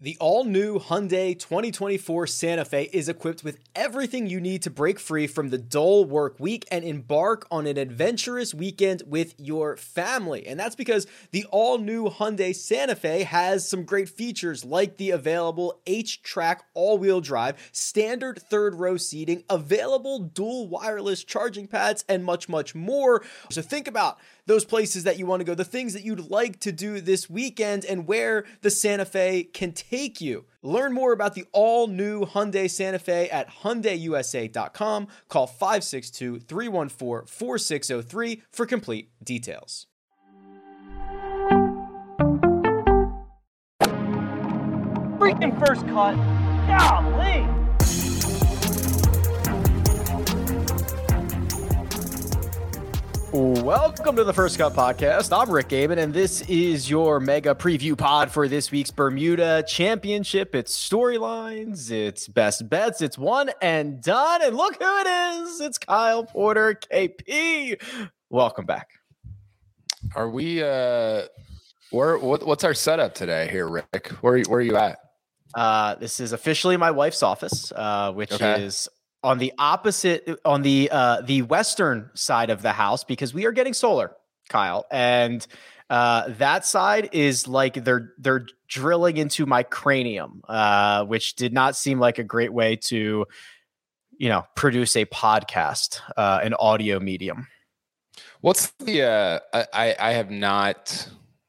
The all-new Hyundai 2024 Santa Fe is equipped with everything you need to break free from the dull work week and embark on an adventurous weekend with your family. And that's because the all-new Hyundai Santa Fe has some great features like the available H-Track all-wheel drive, standard third-row seating, available dual wireless charging pads, and much, much more. So think about those places that you want to go, the things that you'd like to do this weekend, and where the Santa Fe can take you. Learn more about the all-new Hyundai Santa Fe at HyundaiUSA.com. Call 562-314-4603 for complete details. Freaking first cut. Golly. Welcome to the First Cut Podcast. I'm Rick Gabin, and this is your mega preview pod for this week's Bermuda Championship. It's storylines, it's best bets, it's one and done. And look who it is. It's Kyle Porter, KP. Welcome back. Are we what's our setup today here, Rick? Where are you at? This is officially my wife's office, which is on the opposite, on the western side of the house, because we are getting solar, Kyle, and that side is like they're drilling into my cranium, which did not seem like a great way to, produce a podcast, an audio medium. What's the I have not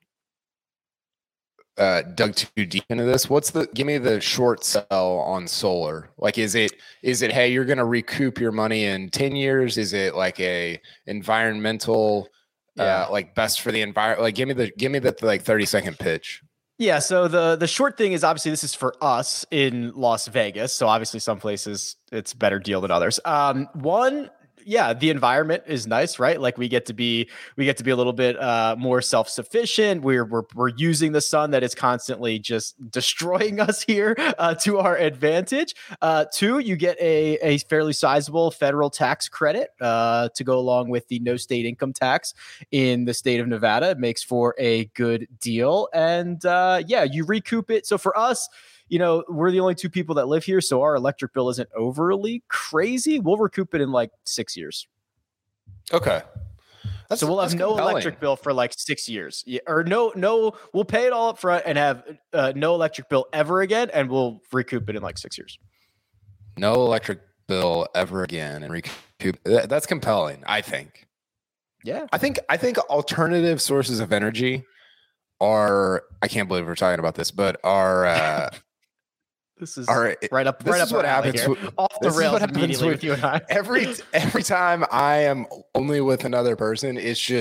dug too deep into this. Give me the short sell on solar. Like, is it, hey, you're going to recoup your money in 10 years? Is it like a environmental, like best for the environment? Like, give me the like 30-second pitch. Yeah. So the short thing is, obviously this is for us in Las Vegas. So obviously some places it's a better deal than others. The environment is nice, right? Like we get to be a little bit more self-sufficient. We're using the sun that is constantly just destroying us here to our advantage. Two, you get a fairly sizable federal tax credit to go along with the no state income tax in the state of Nevada. It makes for a good deal. And you recoup it. So for us, we're the only two people that live here, so our electric bill isn't overly crazy. We'll recoup it in like 6 years. Okay. So we'll have no electric bill for like 6 years. We'll pay it all up front and have no electric bill ever again, and we'll recoup it in like 6 years. No electric bill ever again and recoup. That's compelling, I think. Yeah. I think alternative sources of energy are, I can't believe we're talking about this, but are this is right up what happens off the rails immediately with you and I. Every time I am only with another person,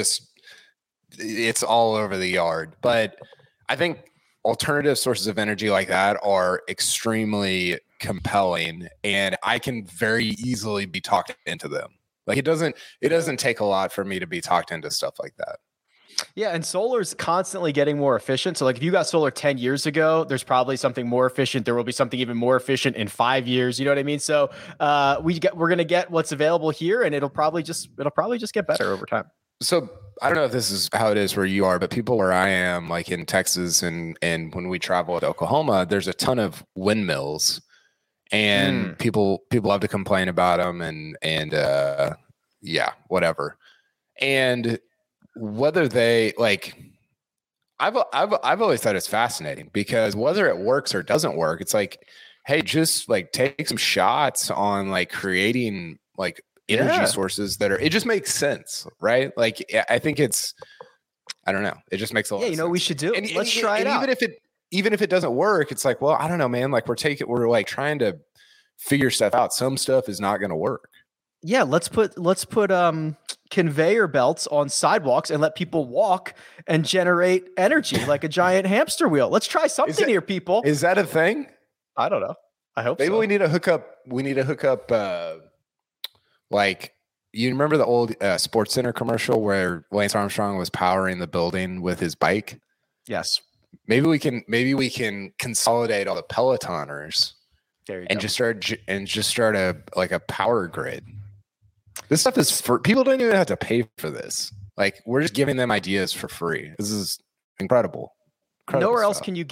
it's all over the yard. But I think alternative sources of energy like that are extremely compelling, and I can very easily be talked into them. Like it doesn't take a lot for me to be talked into stuff like that. Yeah, and solar's constantly getting more efficient. So like if you got solar 10 years ago, there's probably something more efficient. There will be something even more efficient in 5 years. You know what I mean? So we're going to get what's available here, and it'll probably just get better over time. So I don't know if this is how it is where you are, but people where I am, like in Texas and when we travel to Oklahoma, there's a ton of windmills, and people love to complain about them and whatever. And whether they like, I've always thought it's fascinating, because whether it works or doesn't work, it's like, hey, just like take some shots on like creating like energy sources that it just makes sense, right? Like I think I don't know, it just makes a lot of sense. We should do it. Let's try it out. Even if it doesn't work, it's like, well, I don't know, man. Like we're like trying to figure stuff out. Some stuff is not going to work. Yeah, let's put conveyor belts on sidewalks and let people walk and generate energy like a giant hamster wheel. Let's try something here, people. Is that a thing? I don't know. I hope maybe so. we need to hook up. Like, you remember the old Sports Center commercial where Lance Armstrong was powering the building with his bike? Yes. Maybe we can consolidate all the Pelotoners and just start a power grid. This stuff is for people. Don't even have to pay for this. Like, we're just giving them ideas for free. This is incredible. Nowhere else can you get it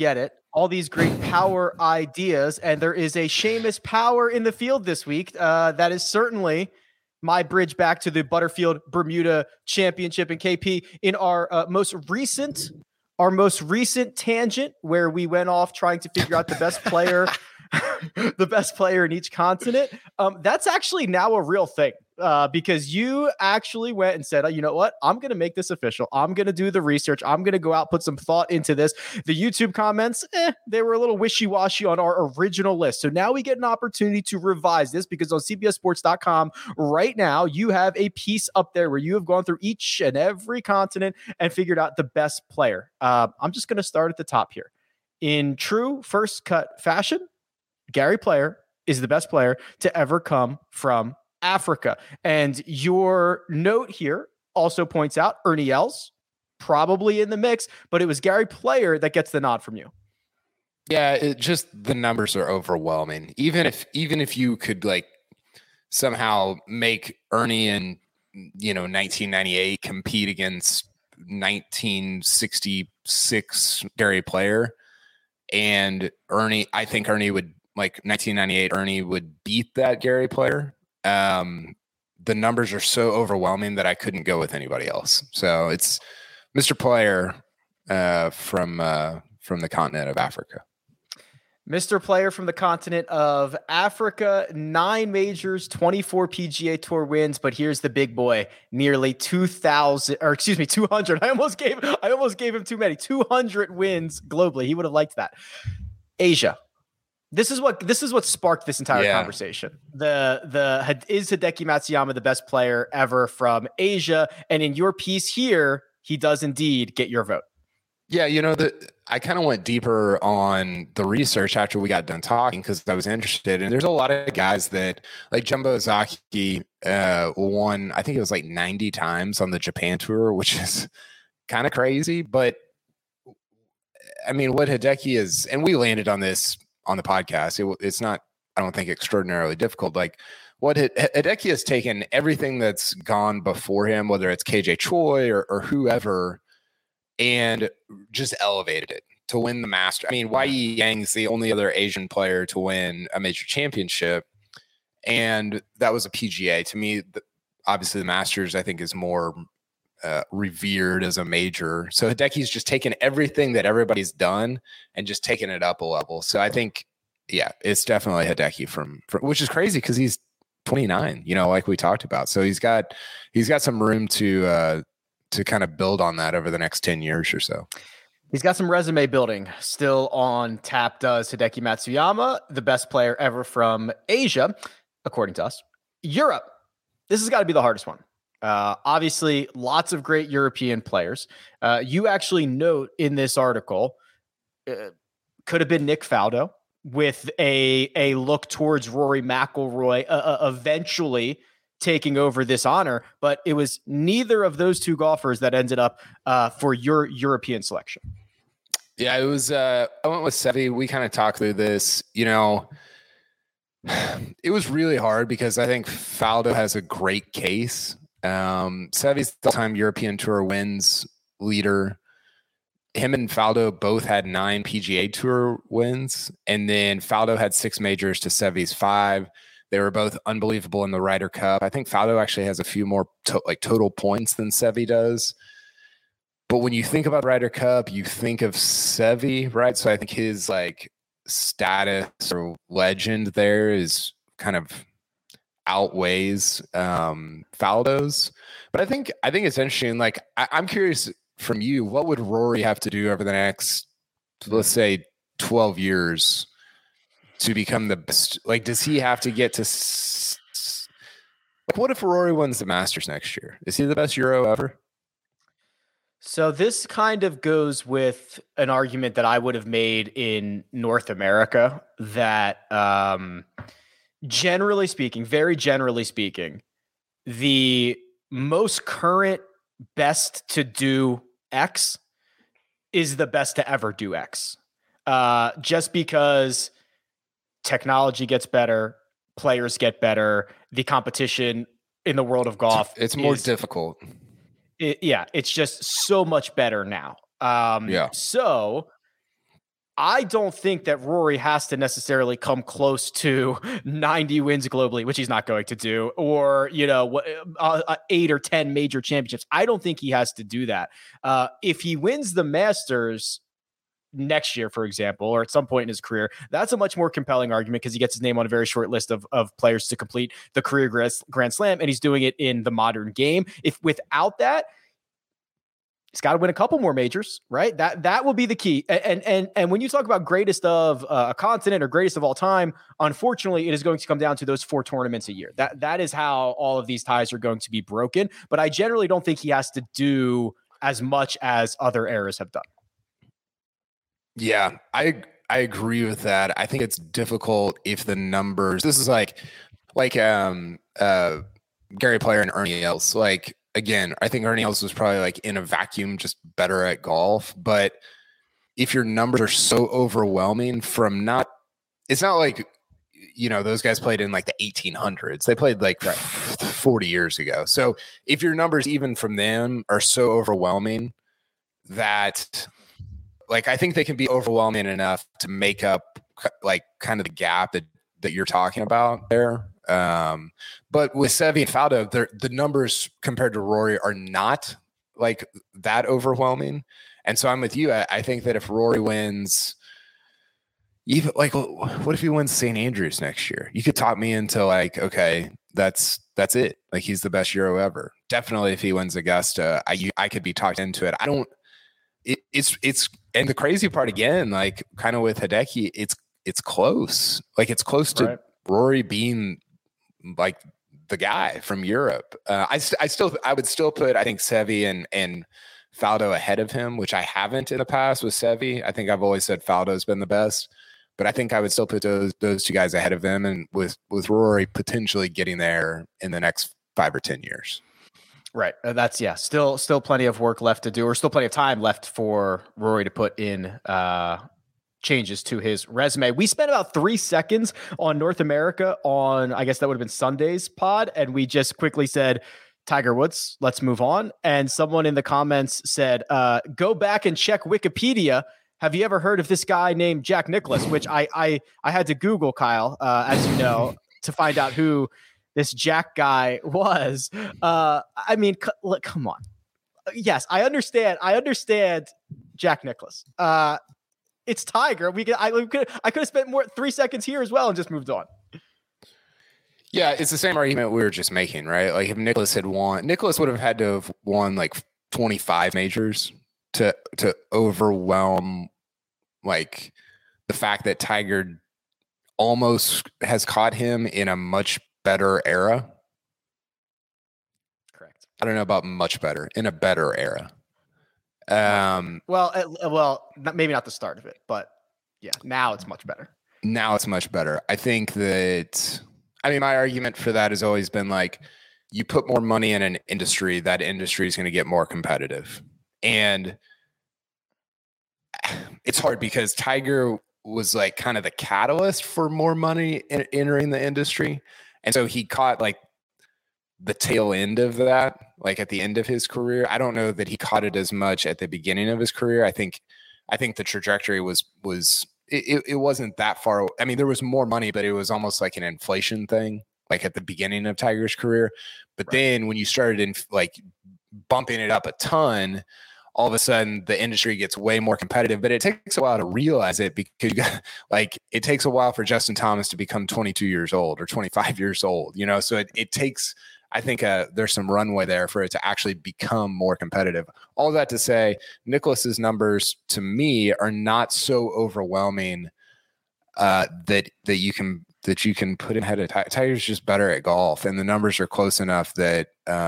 all these great power ideas, and there is a Seamus Power in the field this week. That is certainly my bridge back to the Butterfield Bermuda Championship. And KP, in our most recent tangent where we went off trying to figure out the best player, the best player in each continent, that's actually now a real thing. Because you actually went and said, you know what? I'm going to make this official. I'm going to do the research. I'm going to go out, put some thought into this. The YouTube comments, they were a little wishy-washy on our original list. So now we get an opportunity to revise this, because on CBSSports.com right now, you have a piece up there where you have gone through each and every continent and figured out the best player. I'm just going to start at the top here. In true first cut fashion, Gary Player is the best player to ever come from Africa. And your note here also points out Ernie Els, probably in the mix, but it was Gary Player that gets the nod from you. Yeah, it just, the numbers are overwhelming. Even if you could like somehow make Ernie in 1998 compete against 1966 Gary Player, and I think Ernie would, like 1998 Ernie would beat that Gary Player. The numbers are so overwhelming that I couldn't go with anybody else. So it's Mr. Player from the continent of Africa. Mr. Player from the continent of Africa, 9 majors, 24 PGA Tour wins, but here's the big boy, nearly 200. I almost gave him too many. 200 wins globally. He would have liked that. Asia. This is what sparked this entire conversation. Is Hideki Matsuyama the best player ever from Asia? And in your piece here, he does indeed get your vote. Yeah, I kind of went deeper on the research after we got done talking, because I was interested. And there's a lot of guys that, like Jumbo Ozaki, won, I think it was like 90 times on the Japan Tour, which is kind of crazy. But I mean, what Hideki is, and we landed on this on the podcast, it's not, I don't think, extraordinarily difficult. Like, what Hideki has taken everything that's gone before him, whether it's KJ Choi or whoever, and just elevated it to win the Master. I mean, Yi Yang's the only other Asian player to win a major championship, and that was a PGA. To me, obviously the Masters, I think, is more revered as a major. So Hideki's just taken everything that everybody's done and just taken it up a level. So I think, yeah, it's definitely Hideki from which is crazy because he's 29, like we talked about. So he's got some room to kind of build on that over the next 10 years or so. He's got some resume building still on tap, does Hideki Matsuyama, the best player ever from Asia, according to us. Europe. This has got to be the hardest one. Obviously, lots of great European players. You actually note in this article, could have been Nick Faldo with a look towards Rory McIlroy eventually taking over this honor, but it was neither of those two golfers that ended up for your European selection. Yeah, it was. I went with Seve. We kind of talked through this. It was really hard because I think Faldo has a great case. Seve's the all-time European Tour wins leader. Him and Faldo both had 9 PGA Tour wins, and then Faldo had 6 majors to Seve's 5. They were both unbelievable in the Ryder Cup. I think Faldo actually has a few more total points than Seve does. But when you think about Ryder Cup, you think of Seve, right? So I think his status or legend there is kind of outweighs Faldo's. But I think it's interesting. I'm curious from you, what would Rory have to do over the next, let's say, 12 years to become the best? Does he have to get to what if Rory wins the Masters next year? Is he the best Euro ever? So this kind of goes with an argument that I would have made in North America that generally speaking, very generally speaking, the most current best to do X is the best to ever do X. Just because technology gets better, players get better, the competition in the world of golf, it's more difficult. It's just so much better now. So I don't think that Rory has to necessarily come close to 90 wins globally, which he's not going to do, or 8 or 10 major championships. I don't think he has to do that. If he wins the Masters next year, for example, or at some point in his career, that's a much more compelling argument because he gets his name on a very short list of players to complete the career Grand Slam, and he's doing it in the modern game. If without that, he's got to win a couple more majors, right? That will be the key. And when you talk about greatest of a continent or greatest of all time, unfortunately, it is going to come down to those 4 tournaments a year. That is how all of these ties are going to be broken. But I generally don't think he has to do as much as other eras have done. Yeah, I agree with that. I think it's difficult if the numbers. This is like Gary Player and Ernie Els. Like, again, I think Ernie Els was probably like in a vacuum just better at golf. But if your numbers are so overwhelming from it's not like, those guys played in like the 1800s. They played like 40 years ago. So if your numbers even from them are so overwhelming that, like, I think they can be overwhelming enough to make up like kind of the gap that you're talking about there. But with Seve and Faldo, the numbers compared to Rory are not like that overwhelming. And so I'm with you. I think that if Rory wins, even like, what if he wins St. Andrews next year? You could talk me into like, okay, that's it. Like, he's the best Euro ever. Definitely, if he wins Augusta, I could be talked into it. It's and the crazy part again, like kind of with Hideki, it's close. Like, it's close to Rory being like the guy from Europe. I would still put, I think, Seve and Faldo ahead of him, which I haven't in the past with Seve. I think I've always said Faldo's been the best, but I think I would still put those 2 guys ahead of him, and with Rory potentially getting there in the next 5 or 10 years. Right. That's still plenty of work left to do, or still plenty of time left for Rory to put in changes to his resume. We spent about 3 seconds on North America on, I guess that would have been Sunday's pod, and we just quickly said, Tiger Woods, let's move on. And someone in the comments said, go back and check Wikipedia. Have you ever heard of this guy named Jack Nicklaus? Which I had to Google, Kyle, as you know, to find out who this Jack guy was. I mean, look, come on. Yes, I understand Jack Nicklaus. It's Tiger. I could have spent more 3 seconds here as well and just moved on. Yeah, it's the same argument we were just making, right? Like, if Nicklaus would have had to have won like 25 majors to overwhelm like the fact that Tiger almost has caught him in a much better era. Correct. I don't know about much better, in a better era. Maybe not the start of it, but yeah, now it's much better. Now it's much better. I think that, my argument for that has always been like, you put more money in an industry, that industry is going to get more competitive. And it's hard because Tiger was like kind of the catalyst for more money entering the industry. And so he caught like the tail end of that, like at the end of his career. I don't know that he caught it as much at the beginning of his career. I think the trajectory was it wasn't that far. I mean, there was more money, but it was almost like an inflation thing, like at the beginning of Tiger's career. But then when you started bumping it up a ton, all of a sudden the industry gets way more competitive. But it takes a while to realize it, because it takes a while for Justin Thomas to become 22 years old or 25 years old, so it takes, I think there's some runway there for it to actually become more competitive. All that to say, Nicklaus's numbers to me are not so overwhelming that you can put him ahead of Tiger's just better at golf, and the numbers are close enough that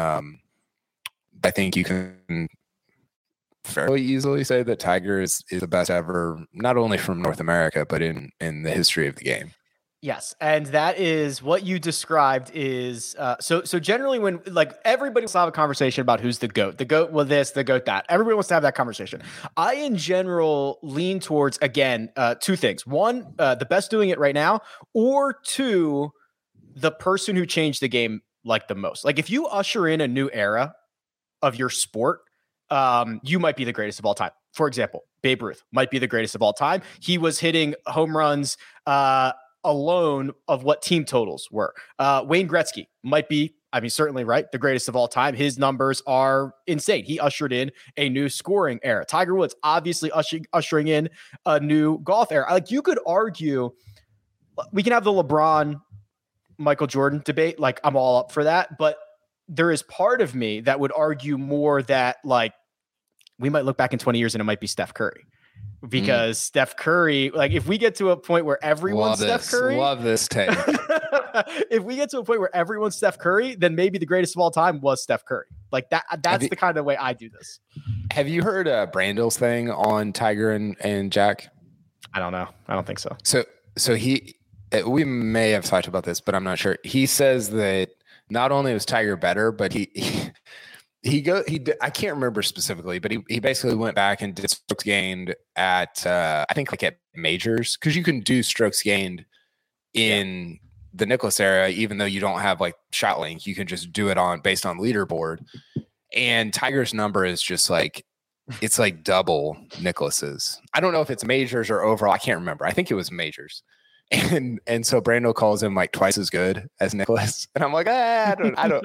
I think you can fairly easily say that Tiger is the best ever, not only from North America, but in the history of the game. Yes, and that is what you described is so generally when like everybody wants to have a conversation about who's the GOAT with this, the GOAT that. Everybody wants to have that conversation. I in general lean towards, again, 2 things. 1, the best doing it right now, or 2, the person who changed the game like the most. Like, if you usher in a new era of your sport, you might be the greatest of all time. for example, Babe Ruth might be the greatest of all time. He was hitting home runs alone of what team totals were. Wayne Gretzky might be, certainly, right, the greatest of all time. His numbers are insane. He ushered in a new scoring era. Tiger Woods obviously ushering in a new golf era. Like, you could argue, we can have the LeBron, Michael Jordan debate. Like, I'm all up for that. But there is part of me that would argue more that, like, we might look back in 20 years and it might be Steph Curry. Because Steph Curry, like, if we get to a point where everyone's Steph Curry, love this take. If we get to a point where everyone's Steph Curry, then maybe the greatest of all time was Steph Curry. Like, that's the kind of way I do this. Have you heard Brandel's thing on Tiger and Jack? I don't know. I don't think so. So we may have talked about this, but I'm not sure. He says that not only was Tiger better, but I can't remember specifically, but he basically went back and did strokes gained at I think like at majors, because you can do strokes gained in the Nicklaus era, even though you don't have like shot length. You can just do it based on leaderboard. And Tiger's number is just like, it's like double Nicklaus's. I don't know if it's majors or overall. I can't remember. I think it was majors. And so Brandel calls him like twice as good as Nicklaus. And I'm like, I don't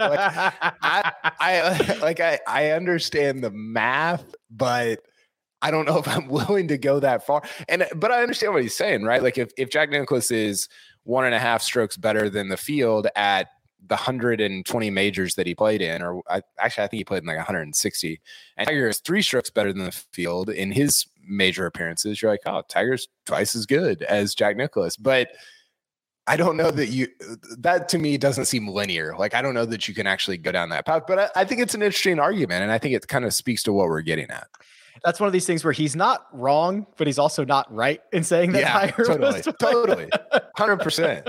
like, I understand the math, but I don't know if I'm willing to go that far. But I understand what he's saying, right? Like, if Jack Nicklaus is 1.5 strokes better than the field at the 120 majors that he played in, or I think he played in like 160, and Tiger is 3 strokes better than the field in his major appearances, you're like, oh, Tiger's twice as good as Jack Nicklaus. But I don't know that to me doesn't seem linear. Like, I don't know that you can actually go down that path, but I think it's an interesting argument. And I think it kind of speaks to what we're getting at. That's one of these things where he's not wrong, but he's also not right in saying that Tiger totally. 100%.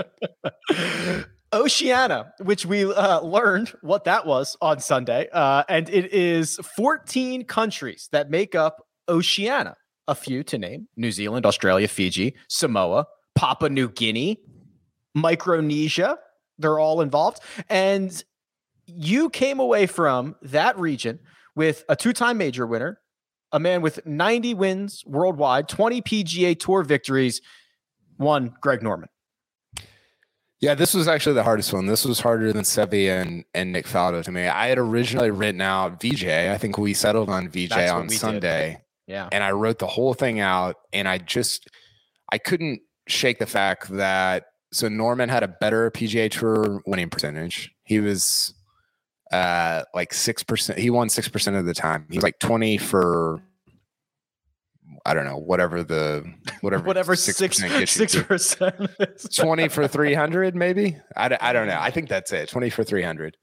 Oceania, which we learned what that was on Sunday. And it is 14 countries that make up Oceania. A few to name: New Zealand, Australia, Fiji, Samoa, Papua New Guinea, Micronesia. They're all involved. And you came away from that region with a 2-time major winner, a man with 90 wins worldwide, 20 PGA Tour victories, one Greg Norman. Yeah, this was actually the hardest one. This was harder than Seve and Nick Faldo to me. I had originally written out VJ. I think we settled on VJ on Sunday. Did. Yeah. And I wrote the whole thing out, and I couldn't shake the fact that Norman had a better PGA Tour winning percentage. He was like 6%. He won 6% of the time. He was like 20 for, I don't know, whatever 6% is. 20 for 300, maybe. I don't know. I think that's it. 20 for 300.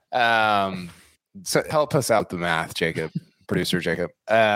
So help us out with the math, Jacob, producer Jacob.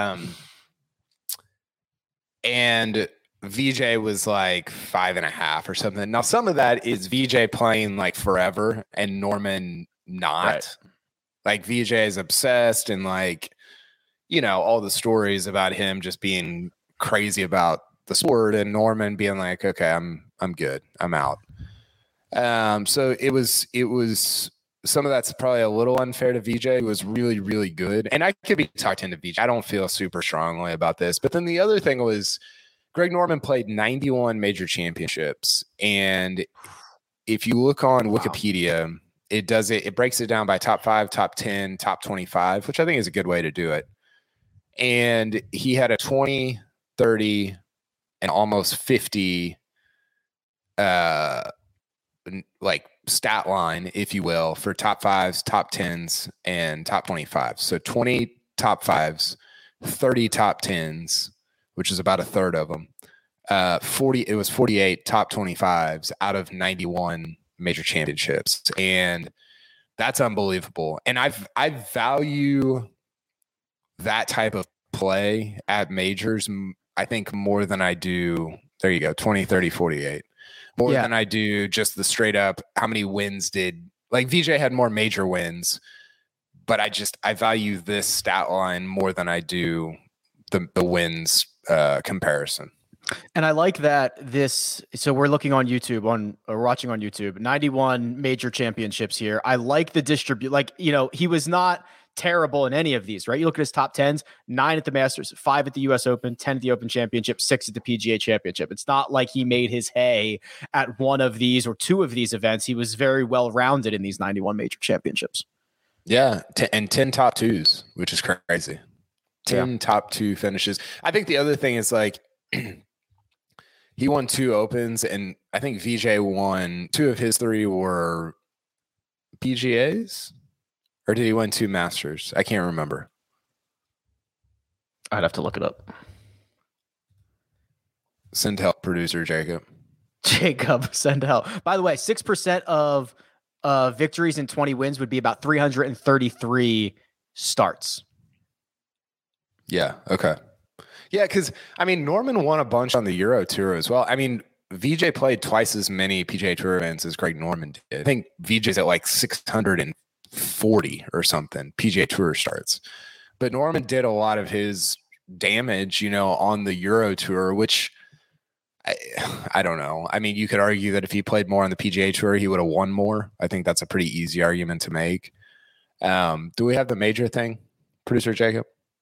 And VJ was like 5.5 or something. Now, some of that is VJ playing like forever and Norman not. Right. Like, VJ is obsessed, and like, you know, all the stories about him just being crazy about the sport, and Norman being like, okay, I'm good, I'm out. So it was some of that's probably a little unfair to VJ. It was really, really good. And I could be talked into VJ. I don't feel super strongly about this. But then the other thing was, Greg Norman played 91 major championships. And if you look on Wikipedia, it breaks it down by top 5, top 10, top 25, which I think is a good way to do it. And he had a 20, 30, and almost 50 like stat line, if you will, for top 5s, top 10s, and top 25s. So 20 top 5s, 30 top 10s, which is about a third of them. 48 top 25s out of 91 major championships. And that's unbelievable. And I value that type of play at majors, I think, more than I do. There you go. 20, 30, 48. More than I do just the straight up, how many wins did, like, VJ had more major wins, but I value this stat line more than I do the wins comparison. And I like that so we're looking on YouTube or watching on YouTube, 91 major championships here. I like the distribute, like, you know, he was not terrible in any of these, right? You look at his top 10s, 9 at the Masters, 5 at the US Open, 10 at the Open Championship, 6 at the PGA Championship. It's not like he made his hay at one of these or two of these events. He was very well-rounded in these 91 major championships. Yeah, and 10 top twos, which is crazy. 10 top 2 finishes. I think the other thing is like he won 2 Opens, and I think VJ won 2 of his 3 were PGAs, or did he win 2 Masters? I can't remember. I'd have to look it up. Send help, producer Jacob. Send help. By the way, 6% of victories and 20 wins would be about 333 starts. Yeah. Okay. Yeah, because I mean Norman won a bunch on the Euro Tour as well. I mean, VJ played twice as many PGA Tour events as Greg Norman did. I think VJ's at like 640 or something PGA Tour starts. But Norman did a lot of his damage, on the Euro Tour, which I don't know. I mean, you could argue that if he played more on the PGA Tour, he would have won more. I think that's a pretty easy argument to make. Do we have the major thing, producer Jacob?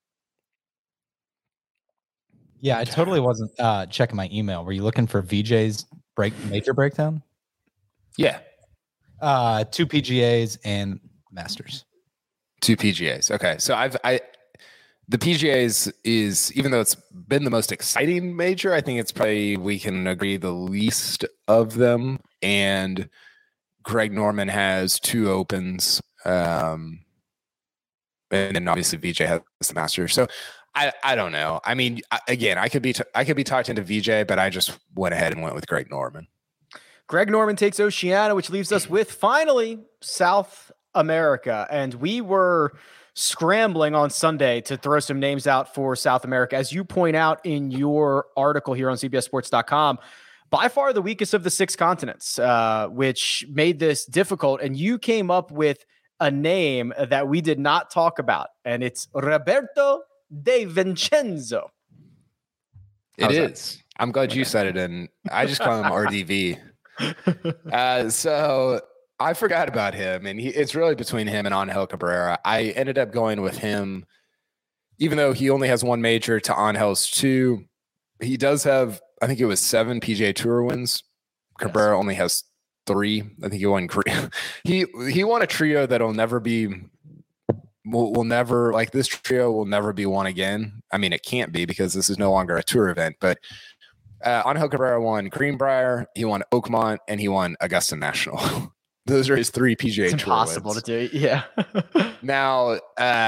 Yeah, I totally wasn't checking my email. Were you looking for VJ's major breakdown? Yeah. 2 PGAs and Masters. 2 PGAs. Okay. So the PGAs is, even though it's been the most exciting major, I think it's probably, we can agree, the least of them. And Greg Norman has 2 Opens. And then obviously VJ has the Masters. So I don't know. I mean, again, I could be talked into VJ, but I just went ahead and went with Greg Norman. Greg Norman takes Oceania, which leaves us with finally South America. And we were scrambling on Sunday to throw some names out for South America. As you point out in your article here on CBSSports.com, by far the weakest of the 6 continents, which made this difficult. And you came up with a name that we did not talk about, and it's Roberto De Vincenzo. It is. I'm glad you said it, and I just call him RDV. So I forgot about him, and it's really between him and Angel Cabrera. I ended up going with him, even though he only has 1 major to Angel's 2. He does have, I think it was 7 PGA Tour wins. Cabrera only has 3. I think he won. He won a trio that'll never be. Will never, like, this trio will never be won again. I mean, it can't be because this is no longer a tour event. But Angel Cabrera won Greenbrier, he won Oakmont, and he won Augusta National. Those are his 3 PGA Tour impossible wins. to do. Yeah. Now,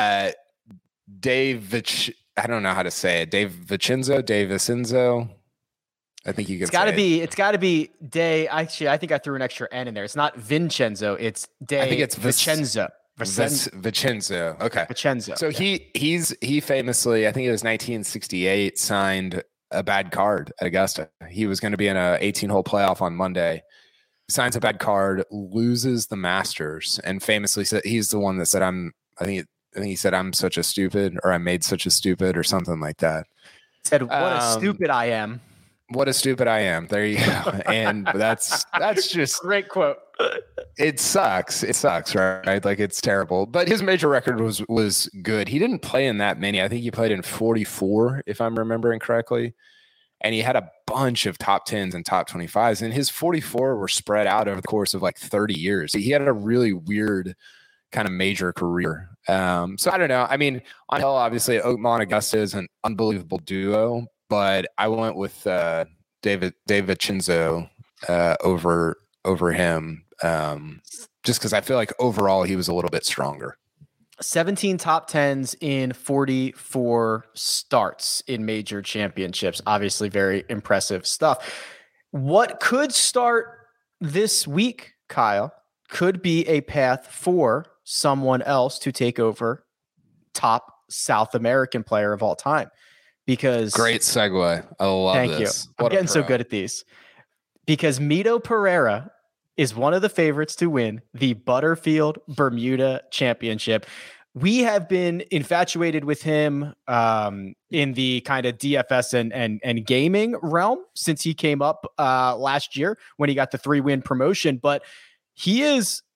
Dave, I don't know how to say it. Dave Vicenzo. I think you could. It's got to be Day. Actually, I think I threw an extra N in there. It's not Vincenzo. It's Day. I think it's Vicenzo. Vicenzo. Okay. Vicenzo. So he famously, I think it was 1968, signed a bad card at Augusta. He was going to be in a 18-hole playoff on Monday. Signs a bad card, loses the Masters, and famously said, he's the one that said, I think he said, I'm such a stupid, or I made such a stupid, or something like that. Said, what a stupid I am. What a stupid I am. There you go. And that's just great quote. It sucks. It sucks, right? Like, it's terrible. But his major record was good. He didn't play in that many. I think he played in 44, if I'm remembering correctly. And he had a bunch of top 10s and top 25s. And his 44 were spread out over the course of like 30 years. He had a really weird kind of major career. So I don't know. I mean, on Hill, obviously, Oakmont Augusta is an unbelievable duo. But I went with Dave Vicenzo over him, just because I feel like overall he was a little bit stronger. 17 top 10s in 44 starts in major championships. Obviously, very impressive stuff. What could start this week, Kyle, could be a path for someone else to take over top South American player of all time. Because great segue. I love thank this. You. I'm getting so good at these. Because Mito Pereira is one of the favorites to win the Butterfield Bermuda Championship. We have been infatuated with him in the kind of DFS and gaming realm since he came up last year when he got the 3-win promotion. But he is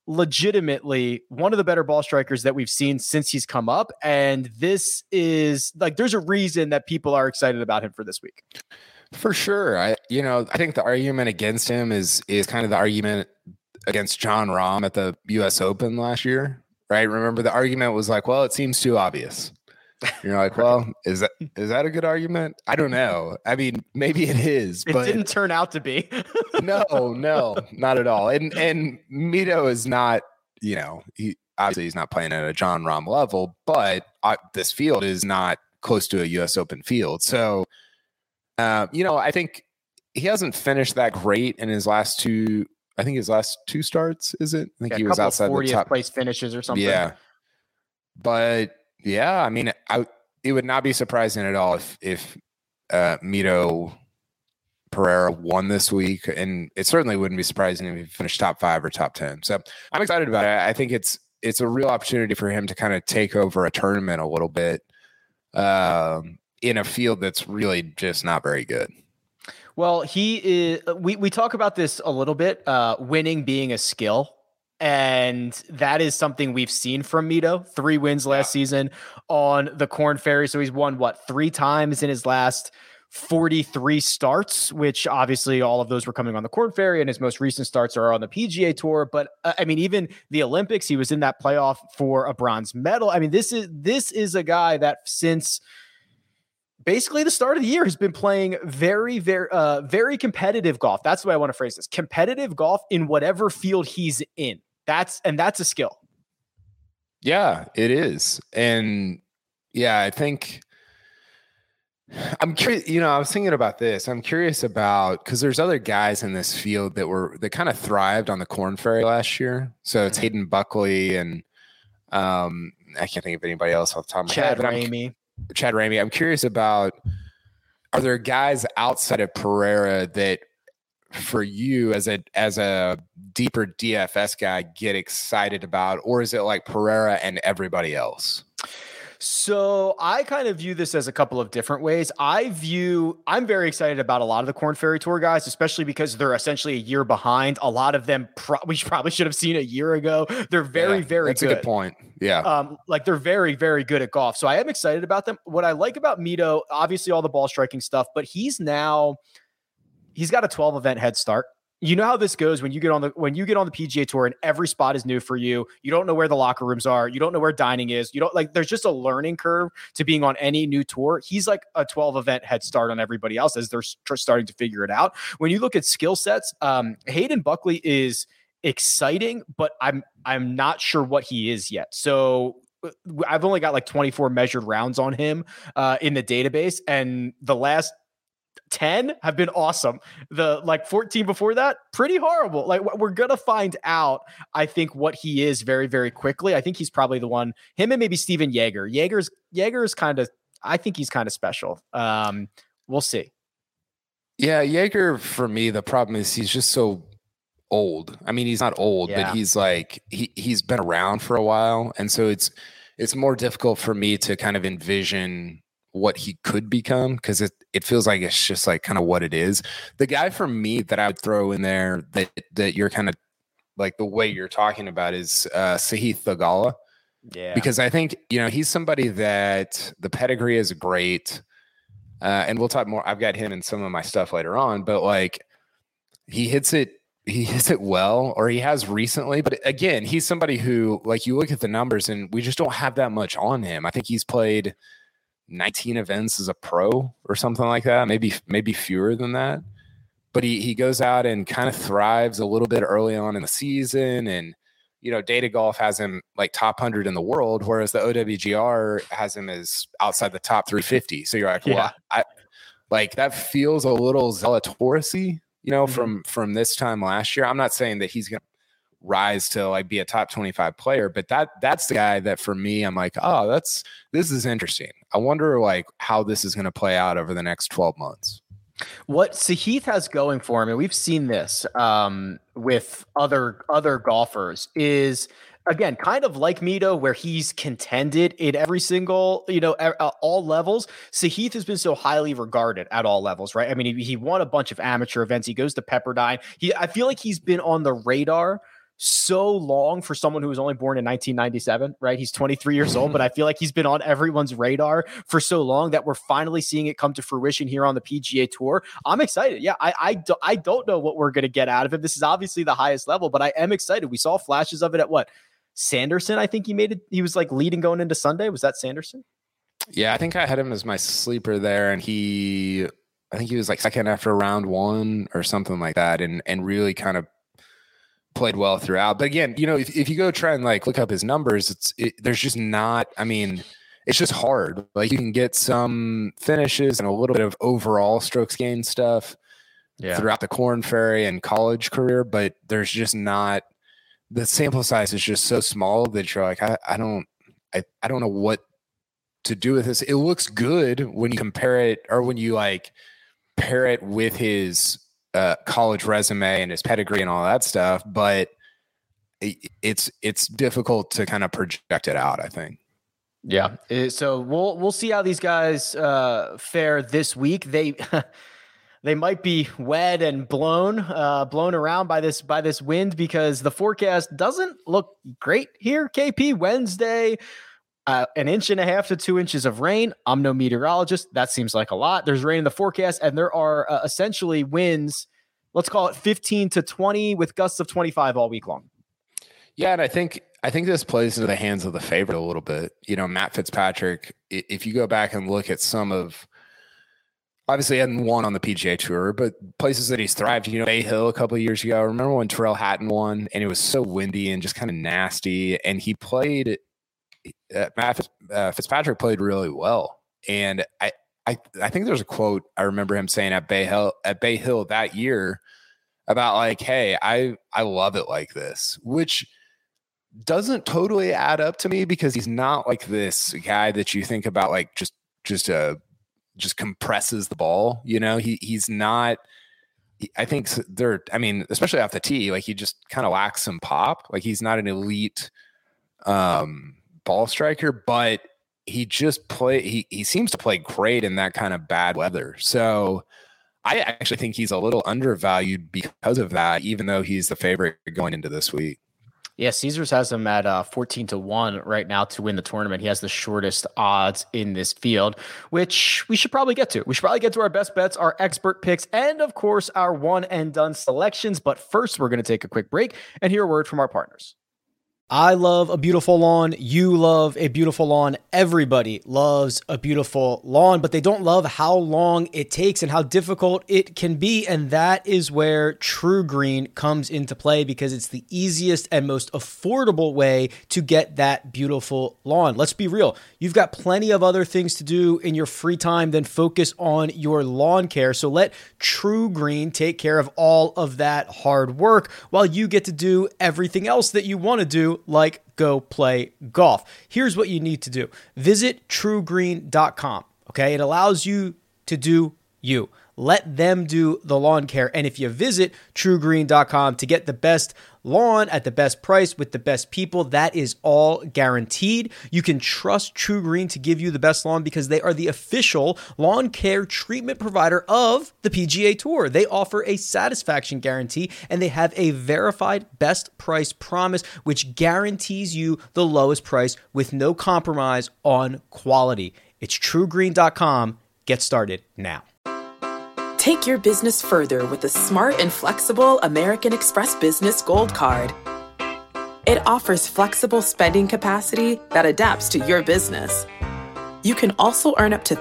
legitimately one of the better ball strikers that we've seen since he's come up. And this is like, there's a reason that people are excited about him for this week. For sure. I think the argument against him is kind of the argument against Jon Rahm at the US Open last year, right? Remember the argument was like, well, it seems too obvious. You're like, well, is that a good argument? I don't know. I mean, maybe it is, but it didn't turn out to be. No, not at all. And Mito is not, he obviously he's not playing at a Jon Rahm level, but this field is not close to a US Open field. So, I think he hasn't finished that great in his last two starts, is it? I think he was outside the top place finishes or something. Yeah. But yeah, I mean, it would not be surprising at all if Mito Pereira won this week, and it certainly wouldn't be surprising if he finished top 5 or top 10. So I'm excited about it. I think it's a real opportunity for him to kind of take over a tournament a little bit in a field that's really just not very good. Well, he is. We talk about this a little bit. Winning being a skill. And that is something we've seen from Mito. 3 wins last season on the Korn Ferry. So he's won 3 times in his last 43 starts, which obviously all of those were coming on the Korn Ferry, and his most recent starts are on the PGA Tour. But I mean, even the Olympics, he was in that playoff for a bronze medal. I mean, this is a guy that since basically the start of the year has been playing very, very, very competitive golf. That's the way I want to phrase this: competitive golf in whatever field he's in. That's a skill. Yeah, it is. And yeah, I think I'm curious, I was thinking about this. I'm curious about, because there's other guys in this field that kind of thrived on the Korn Ferry last year. So it's Hayden Buckley and I can't think of anybody else off the top of my head. Chad Ramey. I'm curious about, are there guys outside of Pereira that for you as a deeper DFS guy get excited about, or is it like Pereira and everybody else? So I kind of view this as a couple of different ways. I'm very excited about a lot of the Korn Ferry Tour guys, especially because they're essentially a year behind. A lot of them we probably should have seen a year ago. They're very good. That's a good point. Yeah. They're very, very good at golf. So I am excited about them. What I like about Mito, obviously all the ball striking stuff, but he's got a 12 event head start. You know how this goes when you get on the PGA Tour and every spot is new for you. You don't know where the locker rooms are. You don't know where dining is. There's just a learning curve to being on any new tour. He's like a 12 event head start on everybody else as they're starting to figure it out. When you look at skill sets, Hayden Buckley is exciting, but I'm not sure what he is yet. So I've only got 24 measured rounds on him in the database, and the last 10 have been awesome. The 14 before that, pretty horrible. We're going to find out, I think, what he is very, very quickly. I think he's probably the one, him and maybe Steven Jaeger. Jaeger's kind of, I think he's kind of special. We'll see. Yeah. Jaeger, for me, the problem is he's just so old. I mean, he's not old, but he's he's been around for a while. And so it's more difficult for me to kind of envision what he could become, because it feels like it's just kind of what it is. The guy for me that I would throw in there that you're kind of the way you're talking about is Sahith Theegala. Yeah. Because I think, he's somebody that the pedigree is great. And we'll talk more. I've got him in some of my stuff later on, but he hits it well, or he has recently. But again, he's somebody who you look at the numbers and we just don't have that much on him. I think he's played 19 events as a pro or something like that, maybe fewer than that. But he goes out and kind of thrives a little bit early on in the season. And, Data Golf has him top 100 in the world, whereas the OWGR has him as outside the top 350. So you're like, well, that feels a little Zalatoris-y, from this time last year. I'm not saying that he's going to rise to be a top 25 player, but that's the guy that for me, I'm this is interesting. I wonder how this is going to play out over the next 12 months. What Sahith has going for him, and we've seen this with other golfers, is again kind of like Mito, where he's contended in every single all levels. Sahith has been so highly regarded at all levels, right? I mean, he won a bunch of amateur events. He goes to Pepperdine. I feel like he's been on the radar so long for someone who was only born in 1997, right? He's 23 years old, but I feel like he's been on everyone's radar for so long that we're finally seeing it come to fruition here on the PGA Tour. I'm excited. Yeah, I don't know what we're going to get out of him. This is obviously the highest level, but I am excited. We saw flashes of it at Sanderson, I think he made it. He was like leading going into Sunday. Was that Sanderson? Yeah, I think I had him as my sleeper there, and I think he was like second after round 1 or something like that, and really kind of played well throughout. But again, if you go try and like look up his numbers, there's just not. I mean, it's just hard. Like you can get some finishes and a little bit of overall strokes gained stuff throughout the Korn Ferry and college career, but there's just not. The sample size is just so small that you're like, I don't know what to do with this. It looks good when you compare it, or when you like pair it with his college resume and his pedigree and all that stuff, but it's difficult to kind of project it out, I think. Yeah. So we'll see how these guys fare this week. They they might be wet and blown around by this wind, because the forecast doesn't look great here. KP, Wednesday, 1.5 to 2 inches of rain. I'm no meteorologist. That seems like a lot. There's rain in the forecast, and there are essentially winds, let's call it 15 to 20 with gusts of 25 all week long. Yeah, and I think this plays into the hands of the favorite a little bit. Matt Fitzpatrick, if you go back and look at some of, obviously he hadn't won on the PGA Tour, but places that he's thrived, Bay Hill a couple of years ago. I remember when Terrell Hatton won, and it was so windy and just kind of nasty, and he played Matt Fitzpatrick played really well. And I think there's a quote I remember him saying at Bay Hill that year about like, hey, I love it like this, which doesn't totally add up to me, because he's not like this guy that you think about like just compresses the ball. He's not. I think especially off the tee, like he just kind of lacks some pop. Like he's not an elite ball striker, but he seems to play great in that kind of bad weather. So I actually think he's a little undervalued because of that, even though he's the favorite going into this week. Yeah, Caesars has him at 14 to 1 right now to win the tournament. He has the shortest odds in this field, which we should probably get to. We should probably get to our best bets, our expert picks, and of course our one and done selections. But first, we're going to take a quick break and hear a word from our partners. I love a beautiful lawn. You love a beautiful lawn. Everybody loves a beautiful lawn, but they don't love how long it takes and how difficult it can be. And that is where TruGreen comes into play, because it's the easiest and most affordable way to get that beautiful lawn. Let's be real. You've got plenty of other things to do in your free time than focus on your lawn care. So let TruGreen take care of all of that hard work while you get to do everything else that you want to do, like go play golf. Here's what you need to do. Visit TruGreen.com. Okay. It allows you to do you. Let them do the lawn care. And if you visit TruGreen.com to get the best lawn at the best price with the best people, that is all guaranteed. You can trust TruGreen to give you the best lawn because they are the official lawn care treatment provider of the PGA Tour. They offer a satisfaction guarantee, and they have a verified best price promise, which guarantees you the lowest price with no compromise on quality. It's TruGreen.com. Get started now. Take your business further with the smart and flexible American Express Business Gold Card. It offers flexible spending capacity that adapts to your business. You can also earn up to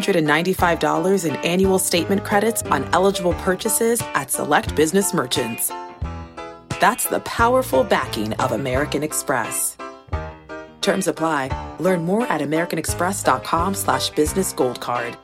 $395 in annual statement credits on eligible purchases at select business merchants. That's the powerful backing of American Express. Terms apply. Learn more at americanexpress.com/business gold card.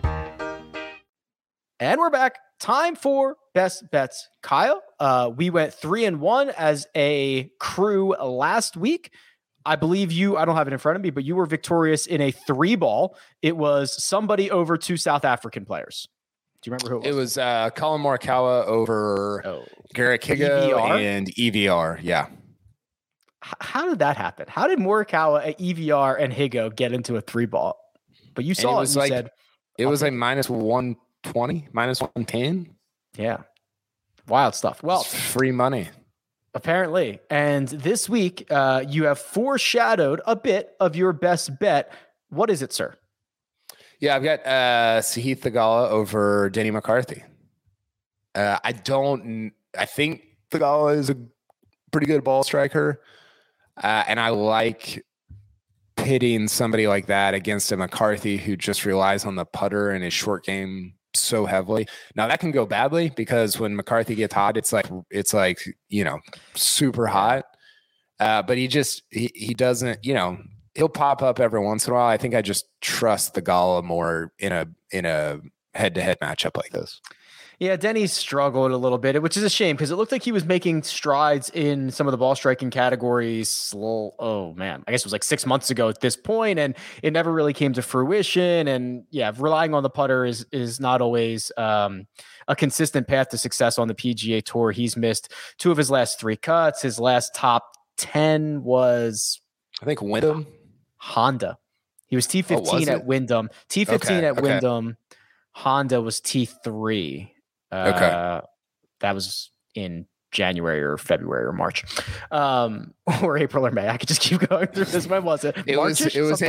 And we're back. Time for best bets. Kyle, we went 3-1 as a crew last week. I believe I don't have it in front of me, but you were victorious in a 3-ball. It was somebody over 2 South African players. Do you remember who it was? It was Colin Morikawa over Garrett Higo EVR? and EVR. Yeah. How did that happen? How did Morikawa, EVR, and Higo get into a 3-ball? But you saw it, and you said... It was like minus 120, minus 110. Yeah. Wild stuff. Well, it's free money. Apparently. And this week, you have foreshadowed a bit of your best bet. What is it, sir? Yeah, I've got Sahith Theegala over Denny McCarthy. I think Theegala is a pretty good ball striker. And I like pitting somebody like that against a McCarthy who just relies on the putter and his short game so heavily. Now that can go badly because when McCarthy gets hot, it's like, super hot. But he doesn't, he'll pop up every once in a while. I think I just trust Theegala more in a head-to-head matchup like this. Yeah, Denny struggled a little bit, which is a shame because it looked like he was making strides in some of the ball striking categories. Oh man, I guess it was like 6 months ago at this point, and it never really came to fruition. And yeah, relying on the putter is not always a consistent path to success on the PGA Tour. He's missed 2 of his last 3 cuts. His last top 10 was, I think, Wyndham. Honda. He was T15 at Wyndham. T15 at Wyndham. Honda was T3. That was in January or February or March, or April or May. I could just keep going through this. When was it? It was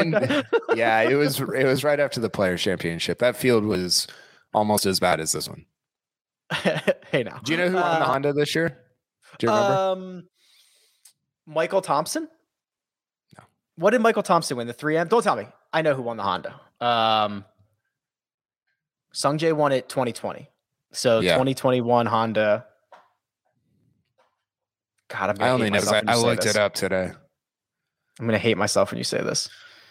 right after the Players Championship. That field was almost as bad as this one. Hey, now, do you know who won the Honda this year? Do you remember? Michael Thompson. No. What did Michael Thompson win? The 3M? Don't tell me. I know who won the Honda. Sungjae won it 2020. So yeah. 2021 Honda. God, I only know because I looked it up today. I'm going to hate myself when you say this.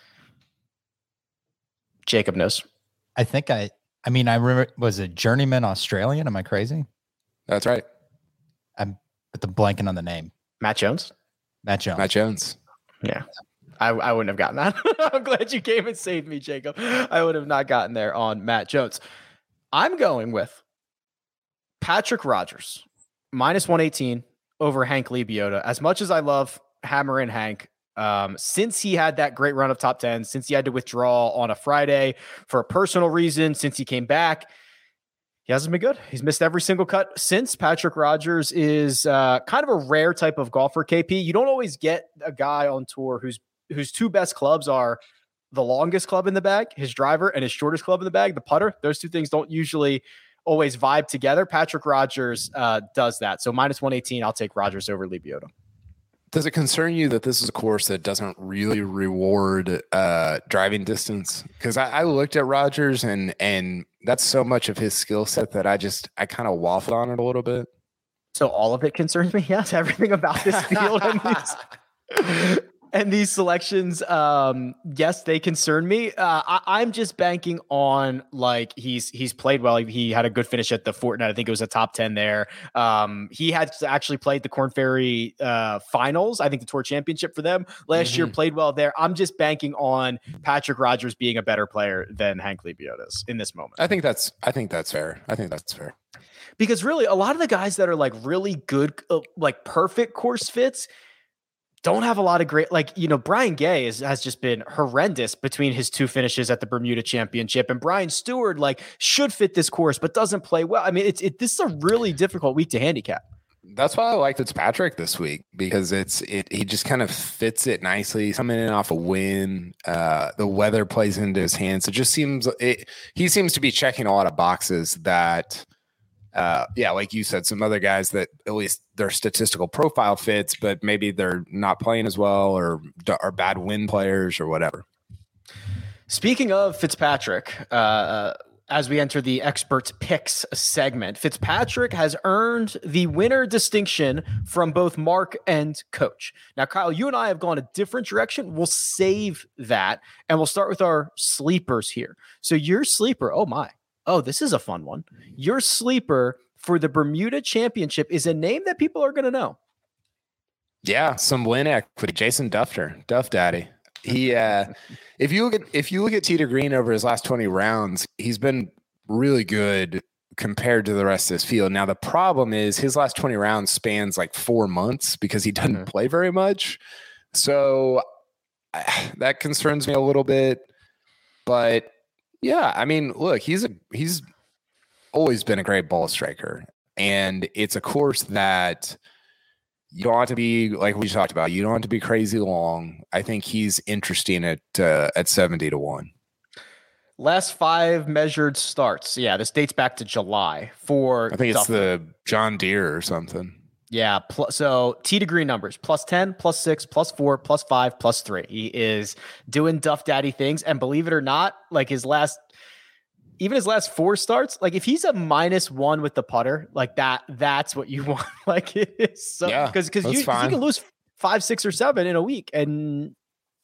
Jacob knows. I think I remember, was it Journeyman Australian? Am I crazy? That's right. I'm with the blanking on the name. Matt Jones. Yeah. I wouldn't have gotten that. I'm glad you came and saved me, Jacob. I would have not gotten there on Matt Jones. I'm going with Patrick Rodgers, -118 over Hank Lebioda. As much as I love Hammer and Hank, since he had that great run of top 10, since he had to withdraw on a Friday for a personal reason, since he came back, he hasn't been good. He's missed every single cut since. Patrick Rodgers is kind of a rare type of golfer, KP. You don't always get a guy on tour whose 2 best clubs are the longest club in the bag, his driver, and his shortest club in the bag, the putter. Those 2 things don't usually always vibe together. Patrick Rodgers does that. So -118, I'll take Rodgers over Lebioda. Does it concern you that this is a course that doesn't really reward driving distance? Because I looked at Rodgers and that's so much of his skill set that I kind of waffled on it a little bit. So all of it concerns me. Yes, everything about this field and these selections, yes, they concern me. I'm just banking on like he's played well. He had a good finish at the Fortnite. I think it was a top 10 there. He had actually played the Korn Ferry finals. I think the Tour Championship for them last year, played well there. I'm just banking on Patrick Rodgers being a better player than Hank Lebioda is in this moment. I think that's fair. Because really, a lot of the guys that are like really good, like perfect course fits, don't have a lot of great, Brian Gay has just been horrendous between his 2 finishes at the Bermuda Championship, and Brian Stewart should fit this course but doesn't play well. I mean, this is a really difficult week to handicap. That's why I like Fitzpatrick this week, because he just kind of fits it nicely. He's coming in off a win. The weather plays into his hands. It just seems he seems to be checking a lot of boxes that. Like you said, some other guys that at least their statistical profile fits, but maybe they're not playing as well or are bad win players or whatever. Speaking of Fitzpatrick, as we enter the expert picks segment, Fitzpatrick has earned the winner distinction from both Mark and Coach. Now, Kyle, you and I have gone a different direction. We'll save that, and we'll start with our sleepers here. So your sleeper, this is a fun one. Your sleeper for the Bermuda Championship is a name that people are going to know. Yeah, some win equity. Jason Dufner, Duff Daddy. He, if you look at Tee to Green over his last 20 rounds, he's been really good compared to the rest of this field. Now the problem is his last 20 rounds spans like 4 months because he doesn't play very much. So that concerns me a little bit, but. Yeah, I mean, look, he's always been a great ball striker, and it's a course that you don't have to be like we talked about. You don't have to be crazy long. I think he's interesting at 70-1. Last 5 measured starts. Yeah, this dates back to July for. I think it's Duffner. the John Deere or something. Yeah. So T degree numbers +10, +6, +4, +5, +3. He is doing Duff Daddy things. And believe it or not, like his last 4 starts, like if he's a -1 with the putter, like that's what you want. Like it is so, because you can lose 5, 6, or 7 in a week. And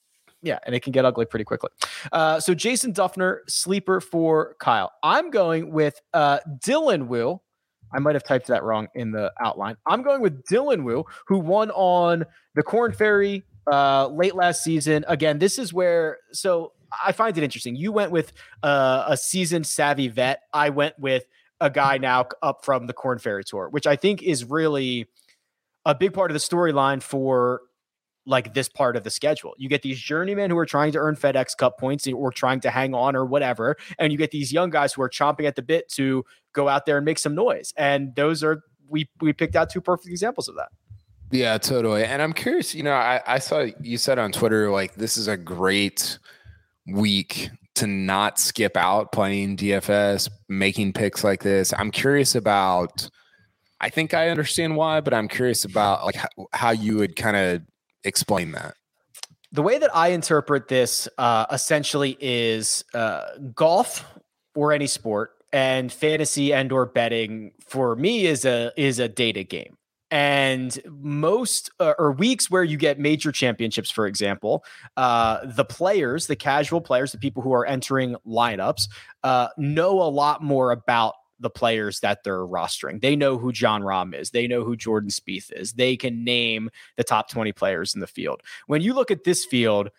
it can get ugly pretty quickly. So Jason Duffner, sleeper for Kyle. I'm going with Dylan Wu. I might have typed that wrong in the outline. I'm going with Dylan Wu, who won on the Korn Ferry late last season. Again, this is where, so I find it interesting. You went with a seasoned savvy vet. I went with a guy now up from the Korn Ferry Tour, which I think is really a big part of the storyline for like this part of the schedule. You get these journeymen who are trying to earn FedEx Cup points or trying to hang on or whatever. And you get these young guys who are chomping at the bit to go out there and make some noise. And those are, we picked out 2 perfect examples of that. Yeah, totally. And I'm curious, I saw you said on Twitter, like, this is a great week to not skip out playing DFS, making picks like this. I'm curious about, I think I understand why, but I'm curious about like how you would kind of explain that. The way that I interpret this essentially is golf or any sport and fantasy and or betting for me is a data game. And most or weeks where you get major championships, for example, the players, the casual players, the people who are entering lineups know a lot more about the players that they're rostering. They know who Jon Rahm is. They know who Jordan Spieth is. They can name the top 20 players in the field. When you look at this field,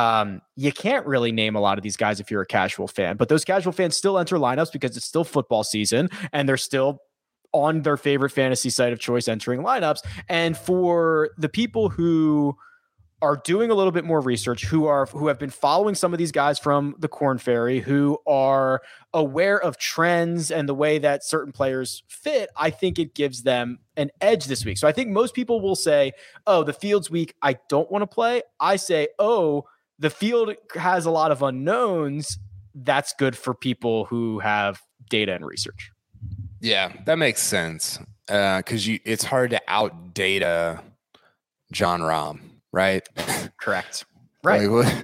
you can't really name a lot of these guys if you're a casual fan, but those casual fans still enter lineups because it's still football season and they're still on their favorite fantasy site of choice entering lineups. And for the people who are doing a little bit more research, who have been following some of these guys from the Korn Ferry, who are aware of trends and the way that certain players fit, I think it gives them an edge this week. So I think most people will say, oh, the field's weak, I don't want to play. I say, oh, the field has a lot of unknowns. That's good for people who have data and research. Yeah, that makes sense. Because it's hard to outdata Jon Rahm, right? Correct. Right. Like,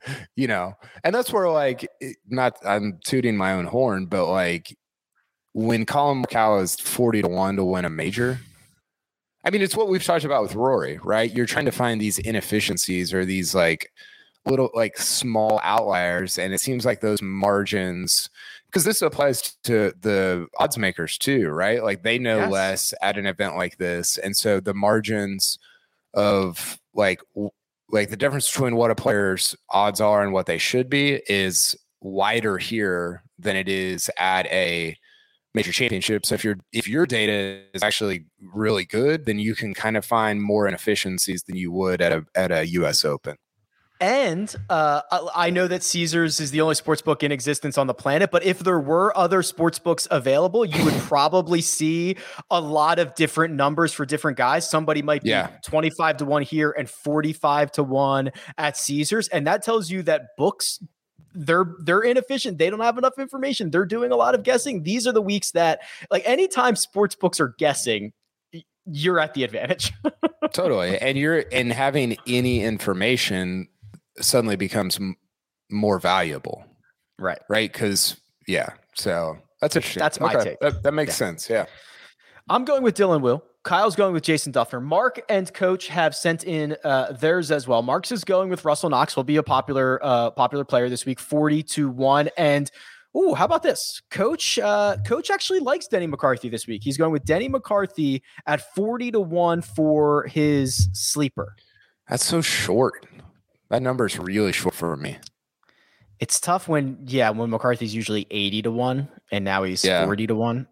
and that's where like, I'm tooting my own horn, but like when Colin Morikawa is 40-1 to win a major, I mean, it's what we've talked about with Rory, right? You're trying to find these inefficiencies or these like little like small outliers. And it seems like those margins, because this applies to the odds makers too, right? Like they know less at an event like this. And so the margins of like the difference between what a player's odds are and what they should be is wider here than it is at a major championship. So if your data is actually really good, then you can kind of find more inefficiencies than you would at a US Open. And I know that Caesars is the only sports book in existence on the planet, but if there were other sports books available, you would probably see a lot of different numbers for different guys. Somebody might be 25-1 here and 45-1 at Caesars. And that tells you that books, they're inefficient. They don't have enough information. They're doing a lot of guessing. These are the weeks that, like, anytime sports books are guessing, you're at the advantage. Totally. And having any information suddenly becomes more valuable. Right. Because, so that's interesting. That's my take. That makes sense. Yeah. I'm going with Dylan Wu. Kyle's going with Jason Duffner. Mark and Coach have sent in theirs as well. Mark's is going with Russell Knox. Will be a popular player this week, 40-1. And how about this? Coach actually likes Denny McCarthy this week. He's going with Denny McCarthy at 40-1 for his sleeper. That's so short. That number is really short for me. It's tough when McCarthy's usually 80-1 and now he's 40-1.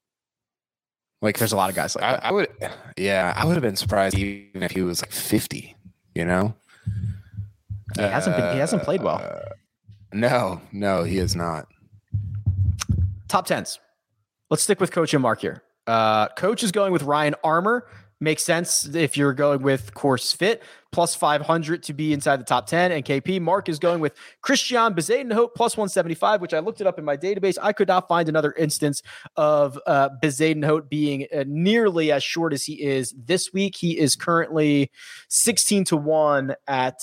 Like there's a lot of guys like that. I would have been surprised even if he was like 50, He hasn't played well. No, he is not. Top 10s. Let's stick with Coach and Mark here. Coach is going with Ryan Armour. Makes sense if you're going with course fit, plus 500 to be inside the top 10. And KP Mark is going with Christian Bezuidenhout plus 175, which I looked it up in my database. I could not find another instance of Bezuidenhout being nearly as short as he is this week. He is currently 16-1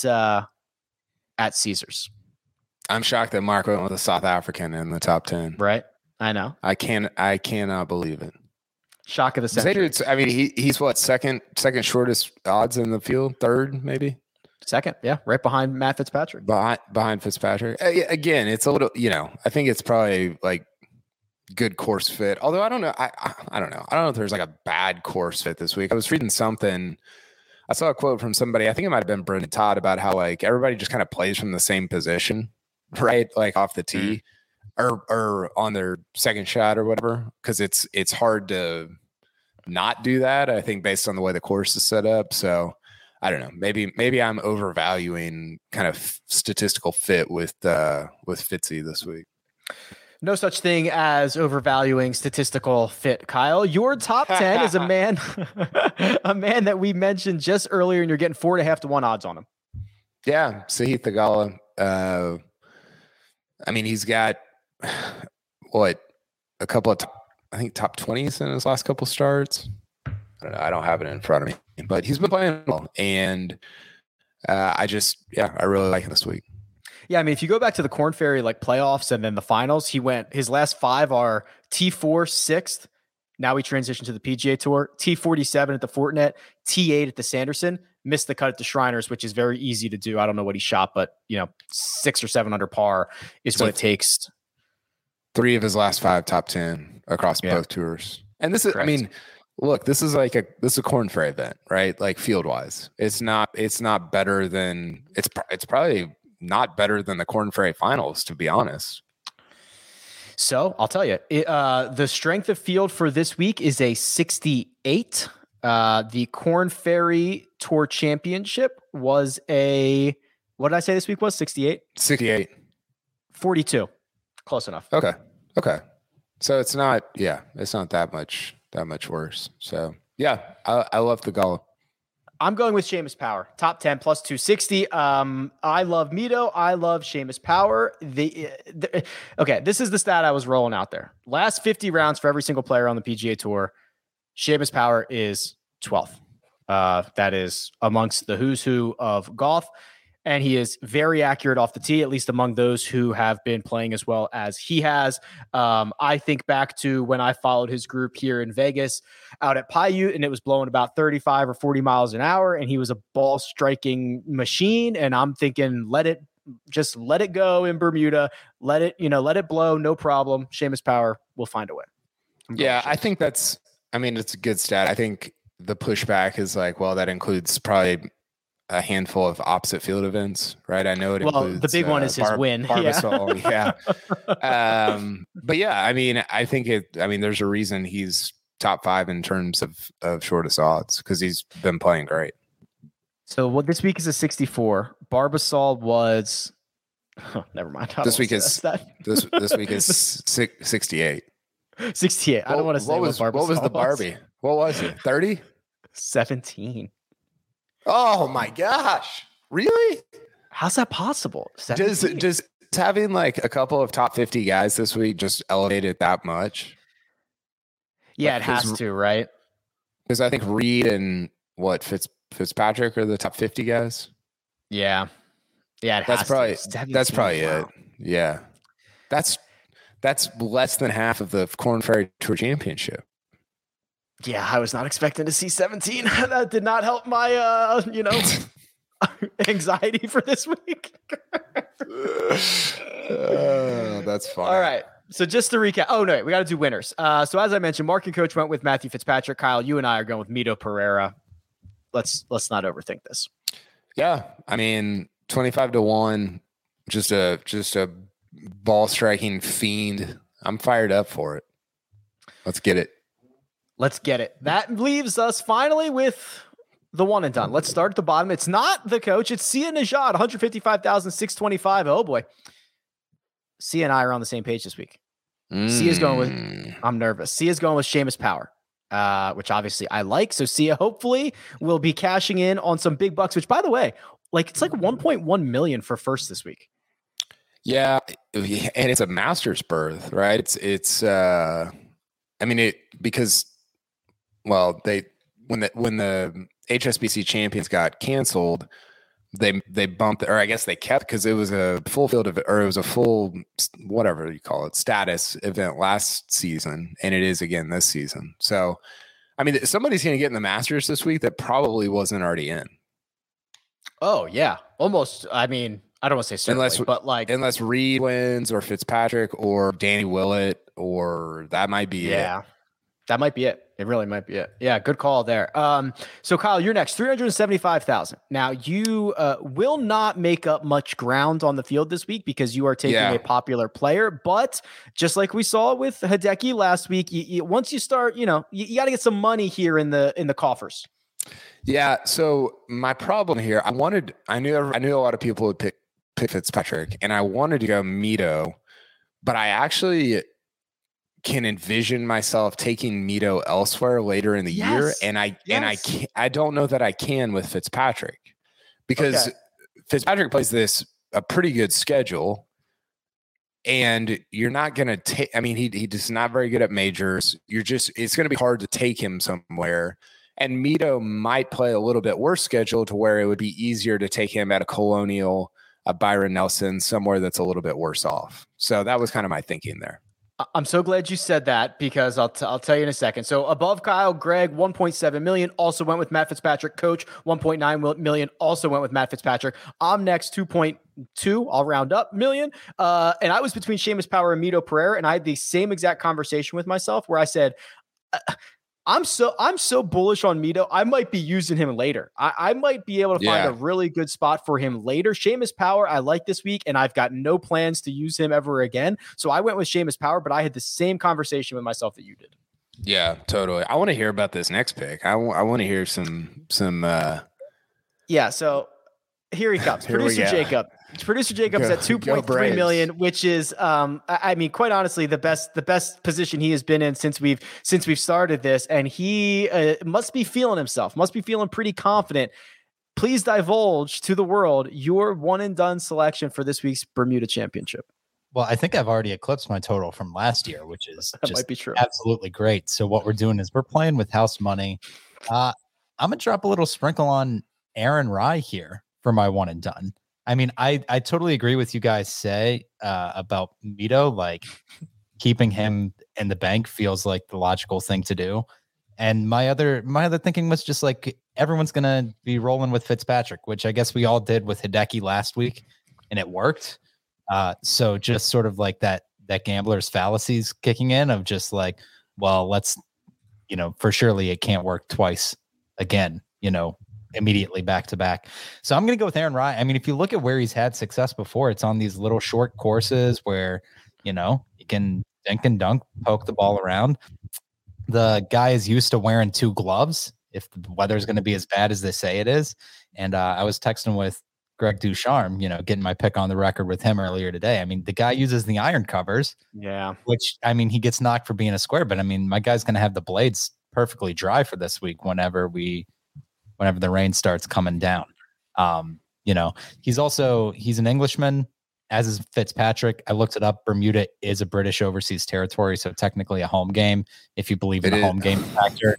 at Caesars. I'm shocked that Mark went with a South African in the top 10. Right. I know. I cannot believe it. Shock of the century. I mean, he's what, second shortest odds in the field, third maybe. Second, yeah, right behind Matt Fitzpatrick. Behind Fitzpatrick. Again, it's a little, I think it's probably like good course fit. Although I don't know, I don't know. I don't know if there's like a bad course fit this week. I was reading something. I saw a quote from somebody. I think it might have been Brendan Todd about how like everybody just kind of plays from the same position, right? Like off the tee. Or on their second shot or whatever, because it's hard to not do that. I think based on the way the course is set up. So I don't know. Maybe I'm overvaluing kind of statistical fit with Fitzy this week. No such thing as overvaluing statistical fit, Kyle. Your top 10 is a man that we mentioned just earlier, and you're getting 4.5 to 1 odds on him. Yeah, Sahith Theegala. I mean, he's got what, a couple of I think top 20s in his last couple starts. I don't know. I don't have it in front of me, but he's been playing well, and I really like him this week. Yeah, I mean, if you go back to the Korn Ferry like playoffs and then the finals, his last 5 are T4 6th. Now he transitioned to the PGA Tour. T47 at the Fortinet, T8 at the Sanderson. Missed the cut at the Shriners, which is very easy to do. I don't know what he shot, but 6 or 7 under par is what it takes. 3 of his last 5 top 10 across both tours. And this is, correct. I mean, look, this is a Korn Ferry event, right? Like field wise, it's not better than it's probably not better than the Korn Ferry finals, to be honest. So I'll tell you, the strength of field for this week is a 68. The Korn Ferry Tour Championship was what did I say this week was? 68? 68. 42. Close enough. Okay. So it's not that much worse. So yeah, I love the Theegala. I'm going with Seamus Power, top 10 plus 260. I love Mito. I love Seamus Power. Okay, this is the stat I was rolling out there. Last 50 rounds for every single player on the PGA Tour, Seamus Power is 12th. That is amongst the who's who of golf. And he is very accurate off the tee, at least among those who have been playing as well as he has. I think back to when I followed his group here in Vegas out at Paiute, and it was blowing about 35 or 40 miles an hour, and he was a ball striking machine. And I'm thinking, let it go in Bermuda. Let it blow. No problem. Seamus Power will find a way. Yeah, I think it's a good stat. I think the pushback is like, well, that includes probably a handful of opposite field events, right? I know it includes the big one is his win. Barbasol, yeah. But yeah, I mean, I think there's a reason he's top 5 in terms of shortest odds, because he's been playing great. So this week is a 64. Barbasol was never mind. This week is 68. 68. I don't want to say what was the Barbie? What was it? 30? 17. Oh my gosh. Really? How's that possible? 17? Does having like a couple of top 50 guys this week just elevate it that much? Yeah, it has to, right? Because I think Reed and Fitzpatrick are the top 50 guys. Yeah. Yeah, that's probably it. Yeah. That's less than half of the Korn Ferry Tour Championship. Yeah, I was not expecting to see 17. That did not help my, anxiety for this week. That's fine. All right. So just to recap. Oh, no, we got to do winners. So as I mentioned, Mark and Coach went with Matthew Fitzpatrick. Kyle, you and I are going with Mito Pereira. Let's not overthink this. Yeah. I mean, 25 to 1, just a ball striking fiend. I'm fired up for it. Let's get it. That leaves us finally with the one and done. Let's start at the bottom. It's not the coach. It's Sia Nejad, 155,625. Oh boy. Sia and I are on the same page this week. Sia's going with, I'm nervous. Sia's going with Seamus Power. which obviously I like. So Sia hopefully will be cashing in on some big bucks, which, by the way, like it's like 1.1 million for first this week. Yeah, and it's a Masters berth, right? Because when the HSBC Champions got canceled, they bumped, or I guess they kept, because it was a full field of, or it was a full, whatever you call it, status event last season, and it is again this season. So, I mean, somebody's going to get in the Masters this week that probably wasn't already in. Oh yeah, almost. I mean, I don't want to say certainly, but like unless Reed wins or Fitzpatrick or Danny Willett, or that might be it. That might be it. It really might be it. Yeah, good call there. So Kyle, you're next. 375,000. Now you will not make up much ground on the field this week because you are taking a popular player. But just like we saw with Hideki last week, once you start, you got to get some money here in the coffers. Yeah. So my problem here, I knew a lot of people would pick Fitzpatrick, and I wanted to go Mito, but I actually can envision myself taking Mito elsewhere later in the year, and I don't know that I can with Fitzpatrick, because Fitzpatrick plays a pretty good schedule, and you're not going to take. I mean, he's not very good at majors. It's going to be hard to take him somewhere. And Mito might play a little bit worse schedule to where it would be easier to take him at a Colonial, a Byron Nelson, somewhere that's a little bit worse off. So that was kind of my thinking there. I'm so glad you said that, because I'll tell you in a second. So above Kyle, Greg, 1.7 million, also went with Matt Fitzpatrick. Coach, 1.9 million, also went with Matt Fitzpatrick. I'm next, 2.2, I'll round up, million. And I was between Seamus Power and Mito Pereira, and I had the same exact conversation with myself where I said, I'm so bullish on Mito. I might be using him later. I might be able to find a really good spot for him later. Seamus Power, I like this week, and I've got no plans to use him ever again. So I went with Seamus Power, but I had the same conversation with myself that you did. Yeah, totally. I want to hear about this next pick. I want to hear some. Yeah. So here he comes. Producer Jacob. Producer Jacob's at 2.3 million, which is, I mean, quite honestly, the best position he has been in since we've started this, and he must be feeling himself, must be feeling pretty confident. Please divulge to the world your one and done selection for this week's Bermuda Championship. Well, I think I've already eclipsed my total from last year, which is that might be true. Absolutely great. So what we're doing is we're playing with house money. I'm gonna drop a little sprinkle on Aaron Rye here for my one and done. I mean, I totally agree with you guys say about Mito. Like, keeping him in the bank feels like the logical thing to do. And my other thinking was just like, everyone's gonna be rolling with Fitzpatrick, which I guess we all did with Hideki last week, and it worked. So just sort of like that gambler's fallacies kicking in of just like, well, let's, for surely it can't work twice again, immediately back to back. So I'm going to go with Aaron Rye. I mean, if you look at where he's had success before, it's on these little short courses where, you can dink and dunk, poke the ball around. The guy is used to wearing 2 gloves if the weather's going to be as bad as they say it is. And I was texting with Greg Ducharme, getting my pick on the record with him earlier today. I mean, the guy uses the iron covers, which, I mean, he gets knocked for being a square, but I mean, my guy's going to have the blades perfectly dry for this week whenever the rain starts coming down. He's an Englishman, as is Fitzpatrick. I looked it up. Bermuda is a British overseas territory, so technically a home game, if you believe in the home game factor.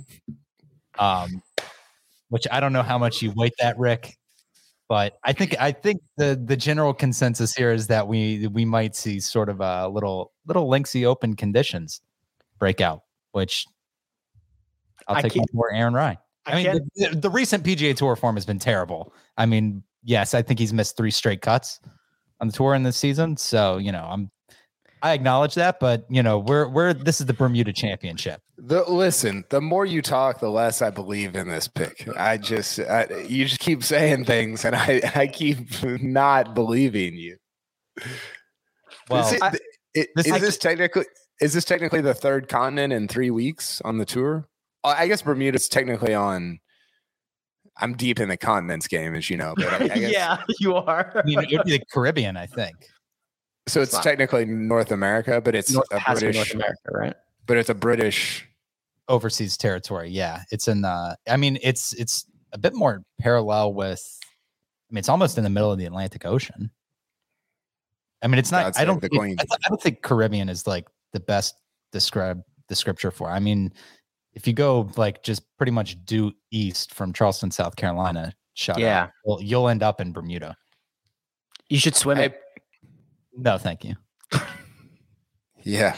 Which I don't know how much you weight that, Rick, but I think the general consensus here is that we might see sort of a little Linksy Open conditions breakout, which I'll take more Aaron Rye. I mean, the recent PGA Tour form has been terrible. I mean, yes, I think he's missed 3 straight cuts on the tour in this season. So, I acknowledge that, but this is the Bermuda Championship. The more you talk, the less I believe in this pick. You just keep saying things, and I keep not believing you. Well, is this technically the third continent in 3 weeks on the tour? I guess Bermuda's technically on. I'm deep in the continents game, as you know. But I guess, yeah, you are. I mean, it would be the Caribbean, I think. So it's technically North America, but it's North America, right? But it's a British overseas territory. Yeah, it's in the. I mean, it's a bit more parallel with. I mean, it's almost in the middle of the Atlantic Ocean. I mean, it's not. I don't think Caribbean is like the best descriptor for. I mean, if you go like just pretty much due east from Charleston, South Carolina, you'll end up in Bermuda. You should swim it. No, thank you. Yeah.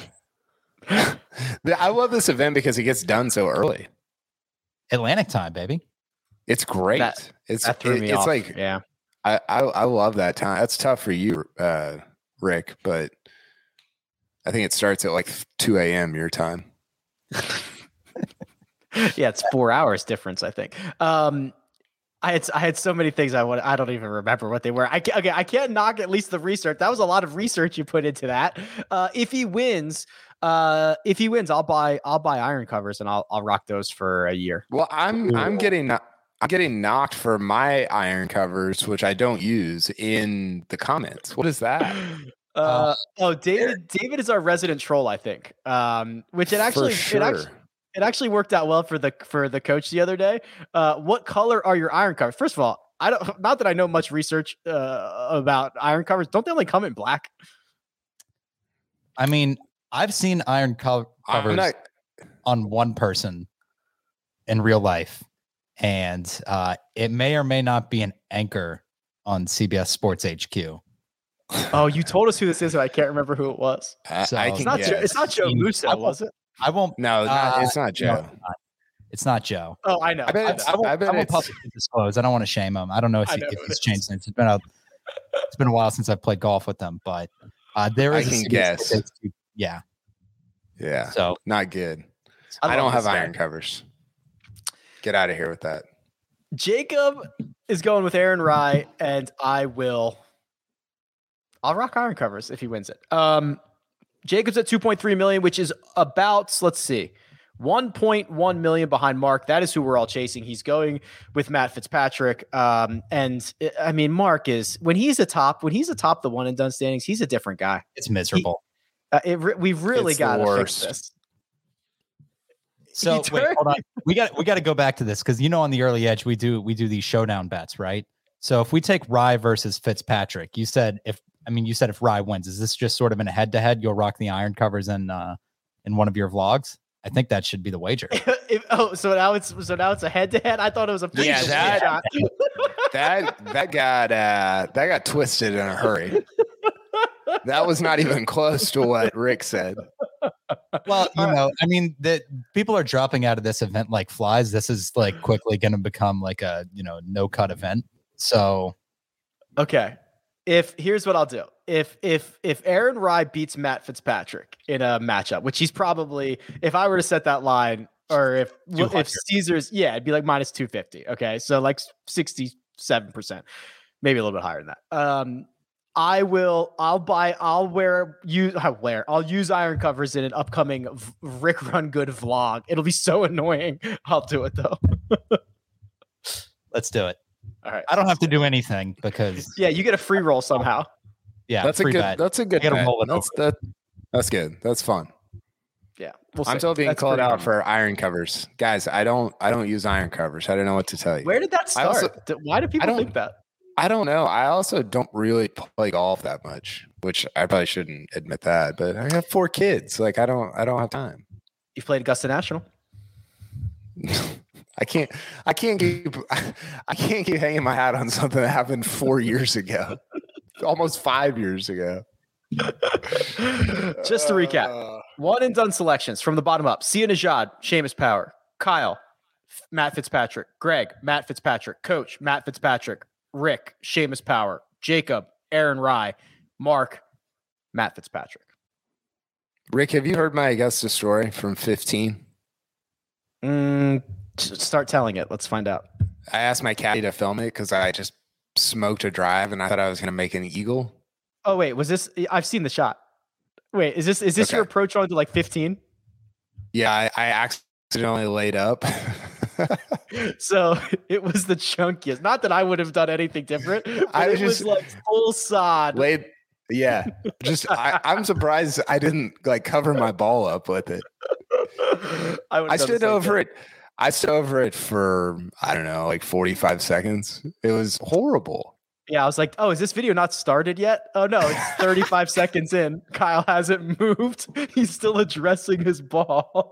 I love this event because it gets done so early. Atlantic time, baby. It's great. That threw me off. Like, yeah. I love that time. That's tough for you, Rick, but I think it starts at like 2 a.m. your time. Yeah, it's 4 hours difference, I think. I had so many things I don't even remember what they were. I can't knock at least the research. That was a lot of research you put into that. If he wins, I'll buy iron covers and I'll rock those for a year. Well, I'm getting knocked for my iron covers, which I don't use, in the comments. What is that? David is our resident troll, I think. Which it actually worked out well for the coach the other day. What color are your iron covers? First of all, not that I know much research about iron covers. Don't they only come in black? I mean, I've seen iron covers on one person in real life, and it may or may not be an anchor on CBS Sports HQ. Oh, you told us who this is, but I can't remember who it was. It's not Joe Musso, was it? I won't. No, it's not Joe. No, it's not Joe. Oh, I know. I won't publicly disclose. I don't want to shame him. I don't know if he's changed since. It's been a while since I've played golf with him, but there is. I can guess. Yeah. Yeah. So not good. I don't have iron covers. Get out of here with that. Jacob is going with Aaron Rye, and I'll rock iron covers if he wins it. Jacob's at 2.3 million, which is about, let's see, 1.1 million behind Mark. That is who we're all chasing. He's going with Matt Fitzpatrick. And I mean, Mark is, when he's atop the one and done standings, he's a different guy. It's miserable. We've really got to fix this. So wait, hold on. We got to go back to this because on the early edge we do these showdown bets, right? So if we take Rye versus Fitzpatrick, you said if Rye wins, is this just sort of in a head-to-head? You'll rock the iron covers in one of your vlogs. I think that should be the wager. So now it's a head-to-head. I thought it was a shot. that got twisted in a hurry. That was not even close to what Rick said. Well, I mean, that people are dropping out of this event like flies. This is like quickly going to become like a no-cut event. So, okay. Here's what I'll do. If Aaron Rye beats Matt Fitzpatrick in a matchup, which he's probably, if I were to set that line, or if Caesars, it'd be like minus 250. Okay. So like 67%, maybe a little bit higher than that. I'll use iron covers in an upcoming Rick Run Good vlog. It'll be so annoying. I'll do it though. Let's do it. All right. I don't have to do anything because you get a free roll somehow. Yeah, that's a good bet. That's good. That's fun. Yeah, I'm still being called out for iron covers, guys. I don't use iron covers. I don't know what to tell you. Where did that start? Why do people think that? I don't know. I also don't really play golf that much, which I probably shouldn't admit that. But I have 4 kids. Like I don't have time. You've played Augusta National. I can't keep hanging my hat on something that happened 4 years ago, almost 5 years ago. Just to recap, one and done selections from the bottom up: Sia Nejad, Seamus Power, Kyle, Matt Fitzpatrick, Greg, Matt Fitzpatrick, Coach, Matt Fitzpatrick, Rick, Seamus Power, Jacob, Aaron Rye, Mark, Matt Fitzpatrick. Rick, have you heard my Augusta story from 15? Start telling it. Let's find out. I asked my caddy to film it because I just smoked a drive and I thought I was going to make an eagle. Oh wait, was this? I've seen the shot. Wait, is this okay. Your approach on to like 15? Yeah, I accidentally laid up. So it was the chunkiest. Not that I would have done anything different. It was like full sod. Yeah, I'm surprised I didn't like cover my ball up with it. I stood over it. I stood over it for, I don't know, like 45 seconds. It was horrible. Yeah, I was like, oh, is this video not started yet? Oh, no, it's 35 seconds in. Kyle hasn't moved. He's still addressing his ball.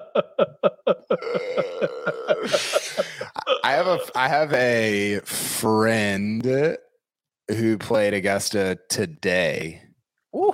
I have a friend who played Augusta today. Ooh.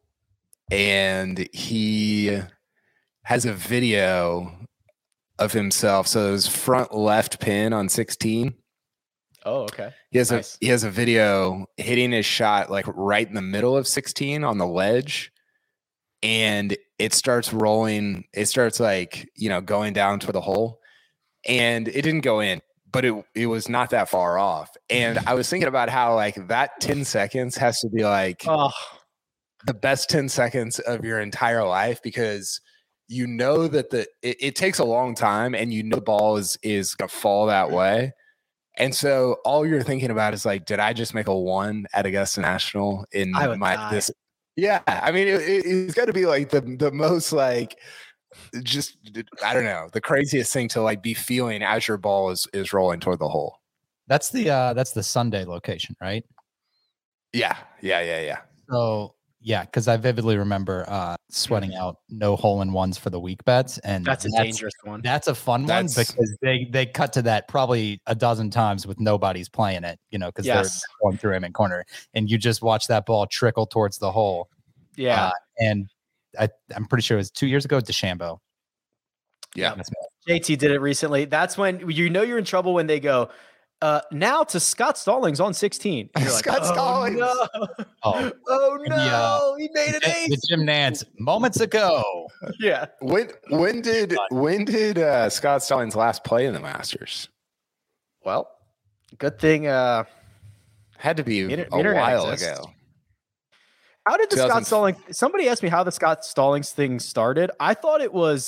And he has a video of himself. So his front left pin on 16. Oh, okay. He has Nice. a video hitting his shot like right in the middle of 16 on the ledge, and it starts rolling. It starts like, you know, going down to the hole, and it didn't go in, but it was not that far off. And I was thinking about how like that 10 seconds has to be like the best 10 seconds of your entire life, because you know that it takes a long time, and you know the ball is gonna fall that way. And so all you're thinking about is like, did I just make a 1 at Augusta National in this? Yeah. I mean, it's got to be like the most like, just, I don't know, the craziest thing to like be feeling as your ball is rolling toward the hole. That's the Sunday location, right? Yeah. So yeah, because I vividly remember sweating out no hole-in-ones for the week bets, and That's a dangerous one. That's a fun one because they cut to that probably a dozen times with nobody's playing it, you know, because they're going through him in corner, and you just watch that ball trickle towards the hole. Yeah, and I'm pretty sure it was 2 years ago, DeChambeau. Yeah, JT did it recently. That's when you know you're in trouble when they go. Now to Scott Stallings on 16. You're like, Scott Stallings. No. Oh no, he made an ace. The Jim Nance moments ago. Yeah. When did Scott Stallings last play in the Masters? Well, good thing had to be a while ago. How did the Scott Stallings? Somebody asked me how the Scott Stallings thing started. I thought it was.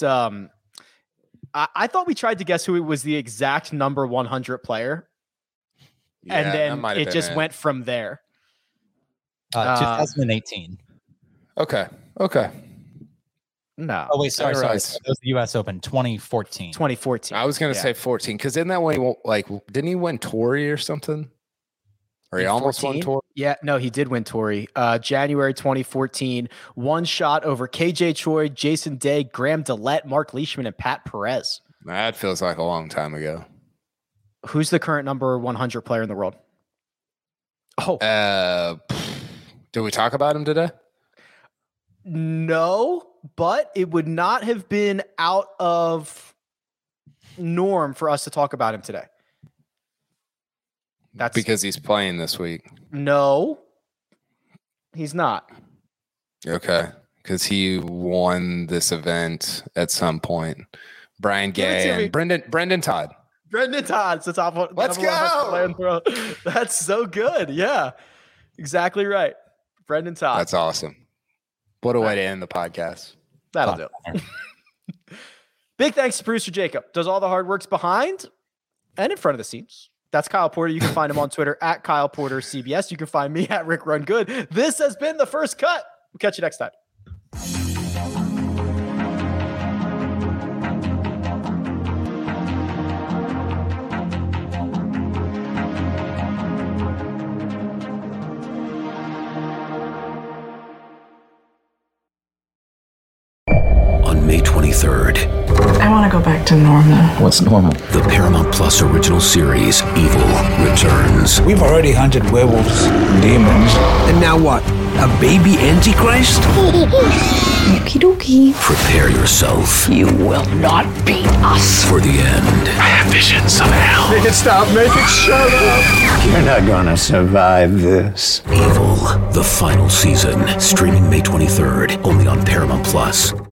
I thought we tried to guess who was the exact number 100 player. Yeah, and then it just went from there. 2018. Okay. No. Oh, wait, sorry. It was the U.S. Open 2014. 2014. I was going to say 14, because in that way, like, didn't he win Torrey or something? Or he almost won Torrey? Yeah, no, he did win Torrey. January 2014, one shot over KJ Choi, Jason Day, Graham Dillette, Mark Leishman, and Pat Perez. That feels like a long time ago. Who's the current number 100 player in the world? Oh, did we talk about him today? No, but it would not have been out of norm for us to talk about him today. That's because he's playing this week. No, he's not. Okay, because he won this event at some point. Brian Gay and Brendan Todd. Brendan Todd's the top one. Let's go. That's so good. Yeah, exactly right. Brendan Todd. That's awesome. What a way to end the podcast. That'll do it. Big thanks to producer Jacob. Does all the hard works behind and in front of the scenes. That's Kyle Porter. You can find him on Twitter at Kyle Porter CBS. You can find me at Rick Run Good. This has been The First Cut. We'll catch you next time. On May 23rd, I want to go back to normal. What's normal? The Paramount Plus original series, Evil, returns. We've already hunted werewolves, demons. And now what? A baby Antichrist? Okie dokie. Prepare yourself. You will not beat us. For the end. I have visions of hell. Make it stop, make it shut up. You're not gonna survive this. Evil, the final season. Streaming May 23rd, only on Paramount Plus.